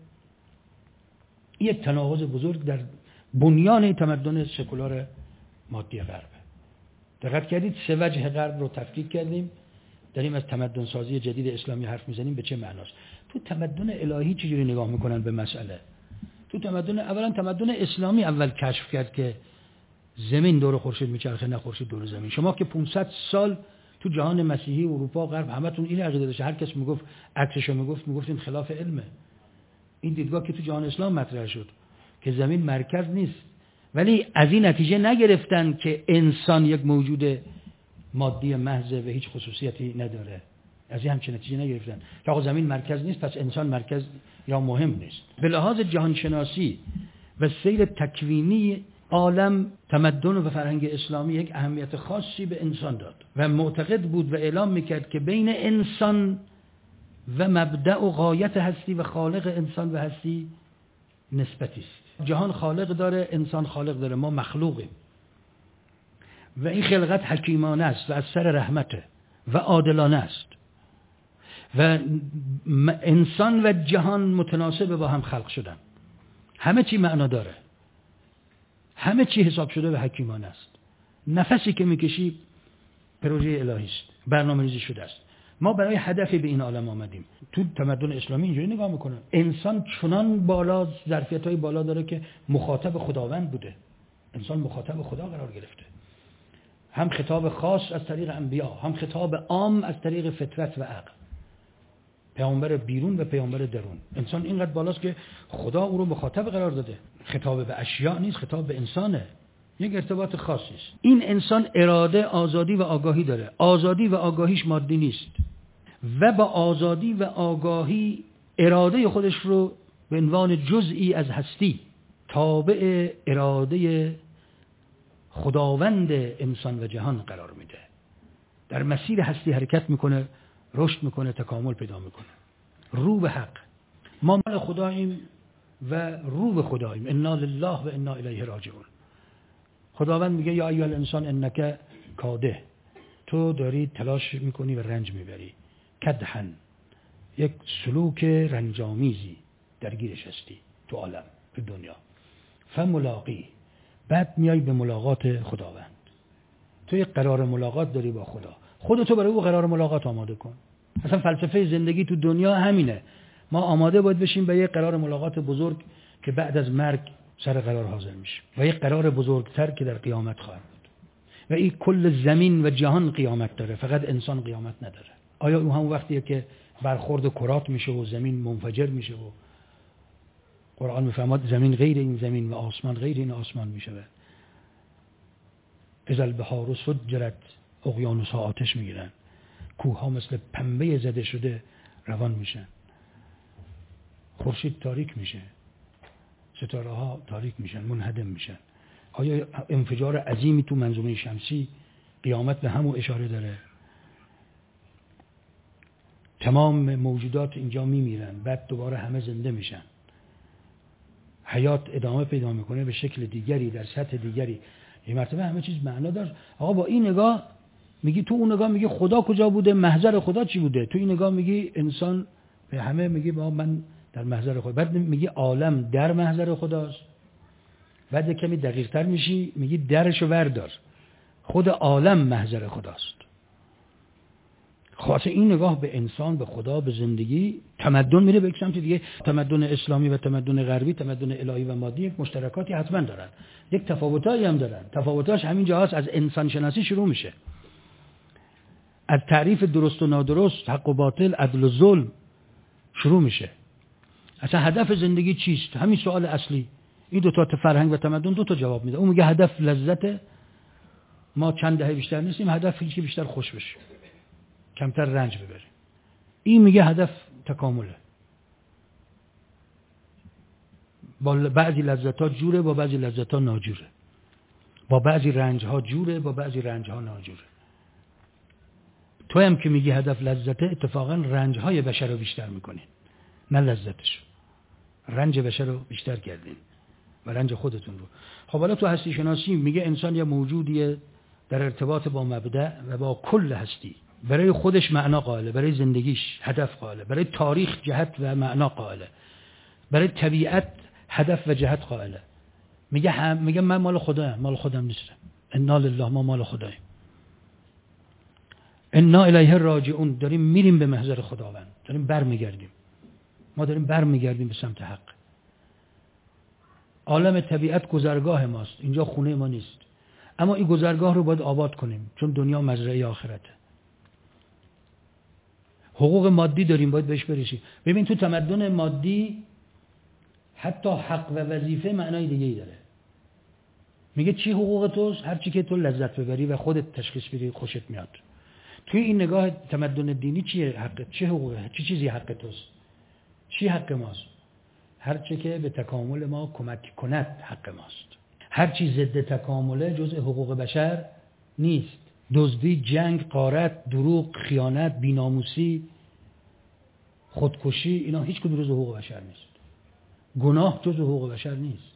یک تناقض بزرگ در بنیان تمدن سکولار مادی غربه. دقت کردید 3 وجه غرب رو تفکیک کردیم، داریم از تمدن سازی جدید اسلامی حرف میزنیم. به چه معناست؟ تو تمدن الهی چجوری نگاه میکنن به مسئله؟ تو اولا تمدن اسلامی اول کشف کرد که زمین دور خورشید میچرخه نه خورشید دور زمین. شما که 500 سال تو جهان مسیحی اروپا غرب همتون این عقیده داشته، هر کس میگفت عکسشو میگفتین خلاف علمه. این دیدگاه که تو جهان اسلام مطرح شد که زمین مرکز نیست، ولی از این نتیجه نگرفتن که انسان یک موجود مادی محض و هیچ خصوصیتی نداره. از این همچین نتیجه نگرفتن که آقا زمین مرکز نیست پس انسان مرکز یا مهم نیست. به لحاظ جهانشناسی و سیر تکوینی عالم، تمدن و فرهنگ اسلامی یک اهمیت خاصی به انسان داد و معتقد بود و اعلام میکرد که بین انسان و مبدأ و غایت هستی و خالق انسان و هستی نسبتی است. جهان خالق داره، انسان خالق داره، ما مخلوقیم و این خلقت حکیمانه است و از سر رحمته و عادلانه است و انسان و جهان متناسب با هم خلق شدن. همه چی معنا داره، همه چی حساب شده و حکیمانه است. نفسی که میکشی پروژه الهی است، برنامه‌ریزی شده است. ما برای هدفی به این عالم آمدیم. تو تمدن اسلامی اینجوری نگاه میکنن انسان چنان بالا، ظرفیت‌های بالا داره که مخاطب خداوند بوده. انسان مخاطب خدا قرار گرفته، هم خطاب خاص از طریق انبیا، هم خطاب عام از طریق فطرت و عقل، پیامبر بیرون و پیامبر درون. انسان اینقدر بالاست که خدا او رو مخاطب قرار داده. خطاب به اشیاء نیست، خطاب به انسانه، یک ارتباط خاصی است. این انسان اراده، آزادی و آگاهی داره. آزادی و آگاهیش مادی نیست و با آزادی و آگاهی اراده خودش رو به عنوان جزئی از هستی تابع اراده خداوند انسان و جهان قرار میده. در مسیر هستی حرکت میکنه، رشد میکنه، تکامل پیدا میکنه. رو به حق. ما مال خداییم و رو به خداییم. انا لله و انا الیه راجعون. خداوند میگه یا ایها الانسان انک کاده، تو داری تلاش میکنی و رنج میبری. کدحن، یک سلوک رنجامیزی درگیرش هستی تو عالم، تو دنیا. فملاقی، بعد میای به ملاقات خداوند. تو یک قرار ملاقات داری با خدا. خودتو برای او قرار ملاقات آماده کن. اصلا فلسفه زندگی تو دنیا همینه. ما آماده باید بشیم به یک قرار ملاقات بزرگ که بعد از مرگ سر قرار حاضر میشه و یک قرار بزرگتر که در قیامت خواهد بود. و این کل زمین و جهان قیامت داره، فقط انسان قیامت نداره. آیا اون هم وقتیه که برخورد کرات میشه و زمین منفجر میشه و قرآن میفرماد زمین غیر این زمین و آسمان غیر این آسمان میشه. اذا البحار سجرت، اقیانوس‌ها آتش میگیرن، کوه‌ها مثل پنبه زده شده روان میشن، خورشید تاریک میشه، ستاره‌ها تاریک میشن، منهدم میشن. آیا انفجار عظیمی تو منظومه شمسی قیامت به همون اشاره داره؟ تمام موجودات اینجا میمیرن، بعد دوباره همه زنده میشن، حیات ادامه پیدا میکنه به شکل دیگری، در سطح دیگری. یه مرتبه همه چیز معنا داره. آقا با این نگاه میگی، تو اون نگاه میگی خدا کجا بوده، محضر خدا چی بوده؟ تو این نگاه میگی انسان به همه میگی با من در محضر خدا، بعد میگی عالم در محضر خداست. بعد کمی دقیق تر میشی میگی درشو وردار، خود عالم محضر خداست. خاطر این نگاه به انسان، به خدا، به زندگی، تمدن میره به یک سمت دیگه. تمدن اسلامی و تمدن غربی، تمدن الهی و مادی، یک مشترکاتی حتما دارن، یک تفاوتایی هم دارن. تفاوتاش همین جاست، از انسان شناسی شروع میشه، از تعریف درست و نادرست، حق و باطل، عدل و ظلم شروع میشه. اصلا هدف زندگی چیست؟ همین سوال اصلی. این دو تا فرهنگ و تمدن دو تا جواب میده. اون میگه هدف لذت، ما چند دهه بیشتر نیستیم، هدف اینه که بیشتر خوش بشه، کمتر رنج ببریم. این میگه هدف تکامله. با بعضی لذت‌ها جوره، با بعضی لذت‌ها ناجوره. با بعضی رنج‌ها جوره، با بعضی رنج‌ها ناجوره. تو هم که میگی هدف لذته، اتفاقا رنجهای بشر رو بیشتر میکنین نه لذتش. رنج بشر رو بیشتر کردین و رنج خودتون رو. خب حالا تو هستی شناسی میگه انسان یه موجودیه در ارتباط با مبدأ و با کل هستی، برای خودش معنا قائله، برای زندگیش هدف قائله، برای تاریخ جهت و معنا قائله، برای طبیعت هدف و جهت قائله. میگه من مال خدایم، مال خودم نیستم. انا لله، ما مال خداییم. انا الیه راجعون، داریم میریم به محضر خداوند، داریم برمیگردیم. ما داریم برمیگردیم به سمت حق. عالم طبیعت گذرگاه ماست، اینجا خونه ما نیست، اما این گذرگاه رو باید آباد کنیم، چون دنیا مزرعه آخرته. حقوق مادی داریم، باید بهش برسیم. ببین تو تمدن مادی حتی حق و وظیفه معنای دیگه‌ای داره. میگه چی حقوق توست؟ هر چی که تو لذت ببری و خودت تشخیص بدی خوشت میاد. توی این نگاه تمدن دینی چیه حقت؟ چه حقوقه؟ چه چیزی حق توست؟ چی حق ماست؟ هر چی که به تکامل ما کمک کند حق ماست. هر چی ضد تکامله جزء حقوق بشر نیست. دزدی، جنگ، غارت، دروغ، خیانت، بی‌ناموسی، خودکشی، اینا هیچ کدوم جزء حقوق بشر نیست. گناه جزء حقوق بشر نیست.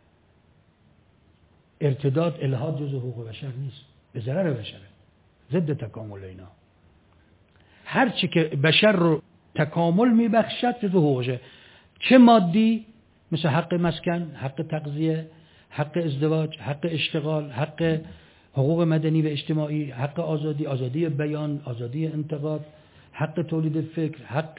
ارتداد، الحاد جزء حقوق بشر نیست. به ضرر بشره، ضد تکامل اینا. هر چی که بشر رو تکامل میبخشد جزء حقوقشه، چه مادی مثل حق مسکن، حق تغذیه، حق ازدواج، حق اشتغال، حق حقوق مدنی و اجتماعی، حق آزادی، آزادی بیان، آزادی انتقاد، حق تولید فکر،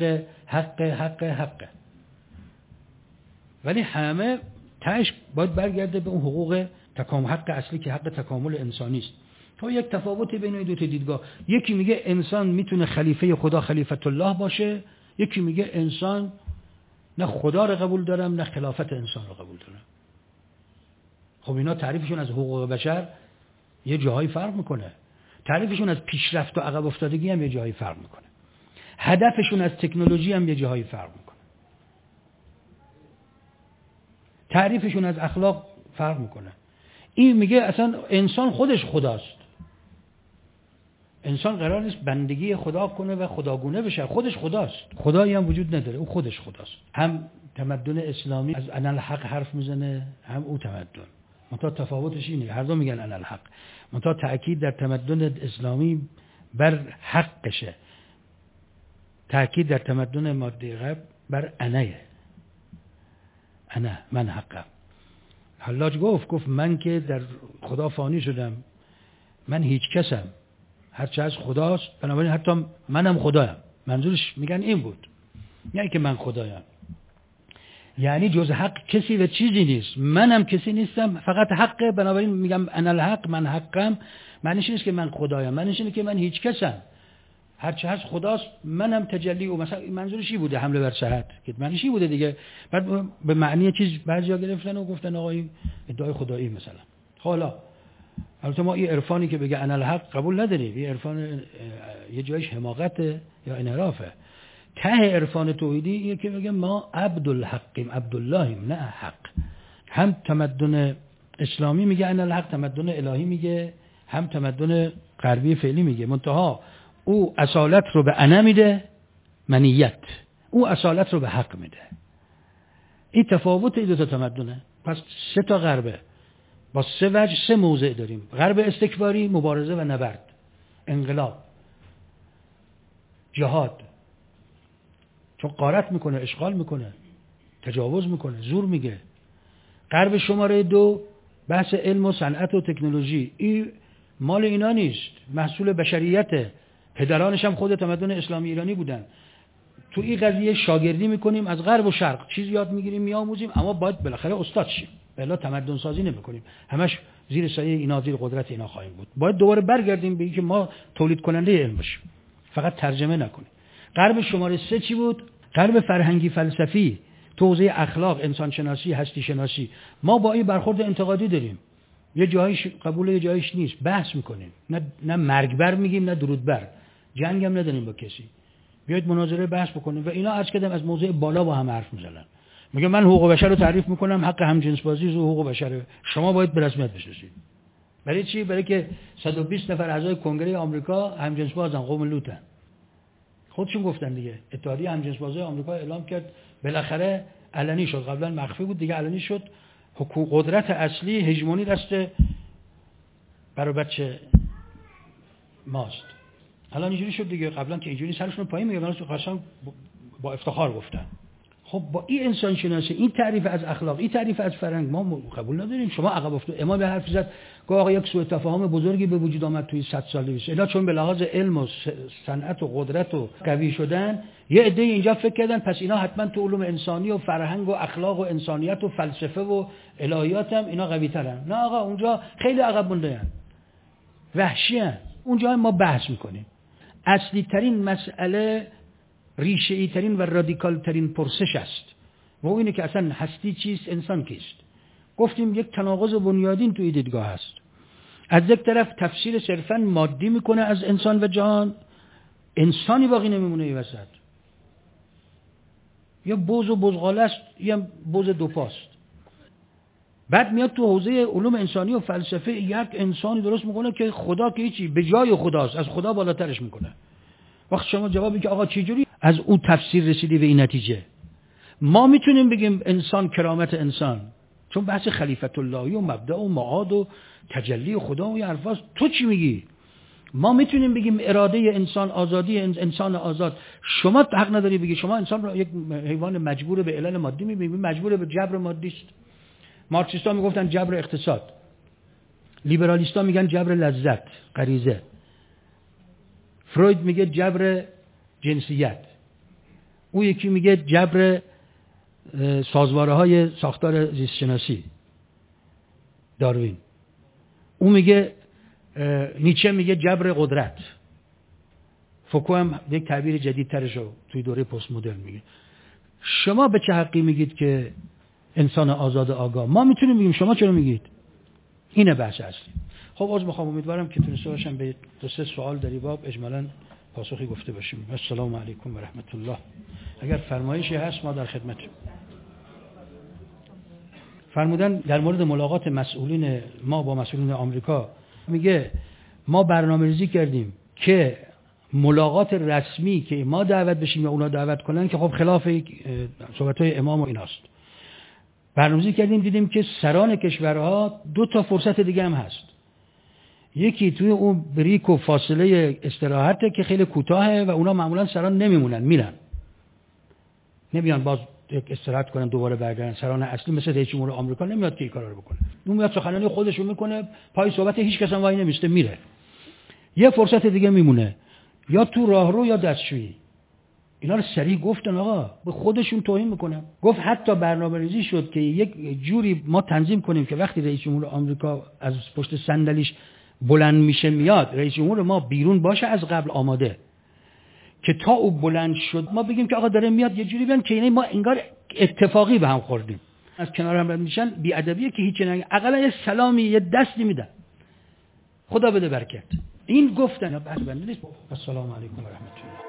حق. ولی همه تاش باید برگرده به اون حقوق تکامل، حق اصلی که حق تکامل انسانی است. تا یک تفاوتی بین این دو تا دیدگاه. یکی میگه انسان میتونه خلیفه خدا، خلیفت الله باشه، یکی میگه انسان نه خدا رو قبول دارم نه خلافت انسان رو قبول دارم. خب اینا تعریفشون از حقوق بشر یه جاهای فرق میکنه. تعریفشون از پیشرفت و عقب افتادگی هم یه جاهای فرق میکنه. هدفشون از تکنولوژی هم یه جاهای فرق میکنه. تعریفشون از اخلاق فرق میکنه. این میگه اصلا انسان خودش خداست. انسان قرار نیست بندگی خدا کنه و خداگونه بشه، خودش خداست. خدایی هم وجود نداره، او خودش خداست. هم تمدن اسلامی از انالحق حرف میزنه، هم او تمدن. منتها تفاوتش اینه، هر دو میگن انالحق، منتها تأکید در تمدن اسلامی بر حقشه، تأکید در تمدن مادی غرب بر انایه. انا، من حقم. حلاج گفت من که در خدا فانی شدم، من هیچ کسم، هرچه از خداست، بنابراین حتی منم خدایم. منظورش میگن این بود، یعنی که من خدایم، یعنی جز حق کسی و چیزی نیست، منم کسی نیستم، فقط حقه. بنابراین میگم انا الحق، من حقم. معنیش نیست که من خدایم، معنیش اینه که من هیچ کسم، هرچه هست خداست، منم تجلی. و مثلا منظورش چی بوده؟ حمله بر صحت، که معنیش چی بوده دیگه؟ بعد به معنی چیز بعضیا گرفتن و گفتن آقا این ادعای خدایی مثلا. حالا البته ما این عرفانی که بگه انا الحق قبول نداریم. این عرفان یه جایش حماقته یا انحرافه. ته عرفان توحیدی اینه که بگه ما عبدالحقیم، عبداللهیم، نه حق. هم تمدن اسلامی میگه انا الحق، تمدن الهی میگه، هم تمدن غربی فعلی میگه. منتها او اصالت رو به انا میده، منیت. او اصالت رو به حق میده. این تفاوت این دو تا تمدنه. پس سه تا غربه با سه وجه، سه موضع داریم. غرب استکباری، مبارزه و نبرد، انقلاب، جهاد، چون غارت میکنه، اشغال میکنه، تجاوز میکنه، زور میگه. غرب شماره 2 بحث علم و صنعت و تکنولوژی. این مال اینا نیست، محصول بشریته. پدرانش هم خود تمدن اسلامی ایرانی بودن. تو این قضیه شاگردی میکنیم از غرب و شرق، چیز یاد میگیریم، میآموزیم، اما باید بالاخره استاد شیم. بلا تمدن سازی نمیکنیم، همش زیر سایه اینا، زیر قدرت اینا خواهیم بود. باید دوباره برگردیم به اینکه ما تولید کننده علم باشیم، فقط ترجمه نکنیم. غرب شماره 3 چی بود؟ غرب فرهنگی فلسفی، توزیع اخلاق، انسان شناسی، هستی شناسی. ما با این برخورد انتقادی داریم. یه جایش قبول، یه جایش نیست. بحث میکنیم، نه مرگبر میگیم، نه درودبر. جنگ هم نداریم با کسی. بیاید مناظره بحث بکنیم. و اینا عرض کردم از موضوع بالا با هم حرف میزنن. میگه من حقوق بشر رو تعریف میکنم، حق همجنس بازی و حقوق بشر، شما باید به رسمیت بشناسید. برای چی؟ برای که 120 نفر اعضای کنگره آمریکا همجنس بازن، قوم لوطن. خودشون گفتن دیگه. اتحادیه همجنس بازای آمریکا اعلام کرد، بالاخره علنی شد. قبلا مخفی بود، دیگه علنی شد. قدرت اصلی هژمونی دست برای بچه ماست. الان اینجوری شد دیگه. قبلا که اینجوری سرشون پایین میگردن، قشنگ با افتخار گفتن. خب با این انسان شناسی، این تعریف از اخلاق، این تعریف از فرهنگ ما قبول نداریم. شما عقب افتاد. امام به حرف زد که آقا یک سوء تفاهم بزرگی به وجود آمد توی 100 سال پیش. اینا چون به لحاظ علم و صنعت و قدرت و قوی شدن، یه عده اینجا فکر کردن پس اینا حتما تو علوم انسانی و فرهنگ و اخلاق و انسانیت و فلسفه و الهیات هم اینا قوی ترن. نه آقا، اونجا خیلی عقب مونده‌اند. وحشی‌اند. اونجا ما بحث میکنیم. اصلی ترین مسئله، ریشه‌ای ترین و رادیکال ترین پرسش است و اون اینه که اصلا هستی چیست، انسان کیست. گفتیم یک تناقض بنیادین توی دیدگاه هست. از یک طرف تفسیر صرفاً مادی میکنه از انسان و جهان، انسانی باقی نمیمونه این وسط. یا بز و بزغاله است یا بز دو پاست. بعد میاد تو حوزه علوم انسانی و فلسفه یک انسانی درست میکنه که خدا که هیچی، به جای خداست، از خدا بالاترش میکنه. وقت شما جوابی که آقا چجوری از اون تفسیر رسیدی به این نتیجه؟ ما میتونیم بگیم انسان کرامت انسان، چون بحث خلیفت اللهی و مبدأ و معاد و تجلی خدا و این حرفاست. تو چی میگی؟ ما میتونیم بگیم اراده انسان، آزادی انسان آزاد. شما حق نداری بگی. شما انسان رو یک حیوان مجبور به علل مادی میبینی، مجبور به جبر مادی است. مارکسیستا میگفتن جبر اقتصاد، لیبرالیستا میگن جبر لذت، غریزه. فروید میگه جبر جنسیت، او یکی میگه جبر سازواره‌های ساختار زیست شناسی، داروین. او میگه، نیچه میگه جبر قدرت. فوکو هم یک تعبیر جدیدترشو توی دوره پست مدرن میگه. شما به چه حقی میگید که انسان آزاد آگاه؟ ما میتونیم بگیم، شما چرا میگید؟ اینه بحث اصلی. خب از میخوام، امیدوارم که تونسته باشم به دو سه سوال در این باب اجمالاً پاسخی گفته باشیم. السلام علیکم و رحمت الله. اگر فرمایشی هست ما در خدمتیم. فرمودن در مورد ملاقات مسئولین ما با مسئولین آمریکا، میگه ما برنامه‌ریزی کردیم که ملاقات رسمی که ما دعوت بشیم یا اونا دعوت کنن، که خب خلاف صحبت‌های امام و ایناست، برنامه‌ریزی کردیم، دیدیم که سران کشورها دو تا فرصت دیگه هم هست. یکی توی اون بریک و فاصله استراحته که خیلی کوتاهه و اونا معمولا سران نمیمونن، میرن، نمیان باز استراحت کنن دوباره برگردن. سران اصلی مثل رئیس جمهور آمریکا نمیاد که این کارا رو بکنه. اون میاد سخنرانی خودش رو میکنه، پای صحبت هیچ کس هم وای نمیسته، میره. یه فرصت دیگه میمونه، یا تو راهرو یا دستشویی. اینا رو سریع گفتن آقا، به خودشون توهین میکنن. گفت حتی برنامه‌ریزی شد که یک جوری ما تنظیم کنیم که وقتی رئیس جمهور آمریکا از پشت صندلیش بلند میشه میاد، رئیس جمهور ما بیرون باشه از قبل آماده، که تا او بلند شد ما بگیم که آقا داره میاد، یه جوری بیان که اینه ما انگار اتفاقی به هم خوردیم. از کنار هم رد میشن، بی ادبیه که هیچ نه، اقلا یه سلامی، یه دستی میدن، خدا بده برکت. این گفتن بحث بنده نیست. السلام علیکم و رحمت الله.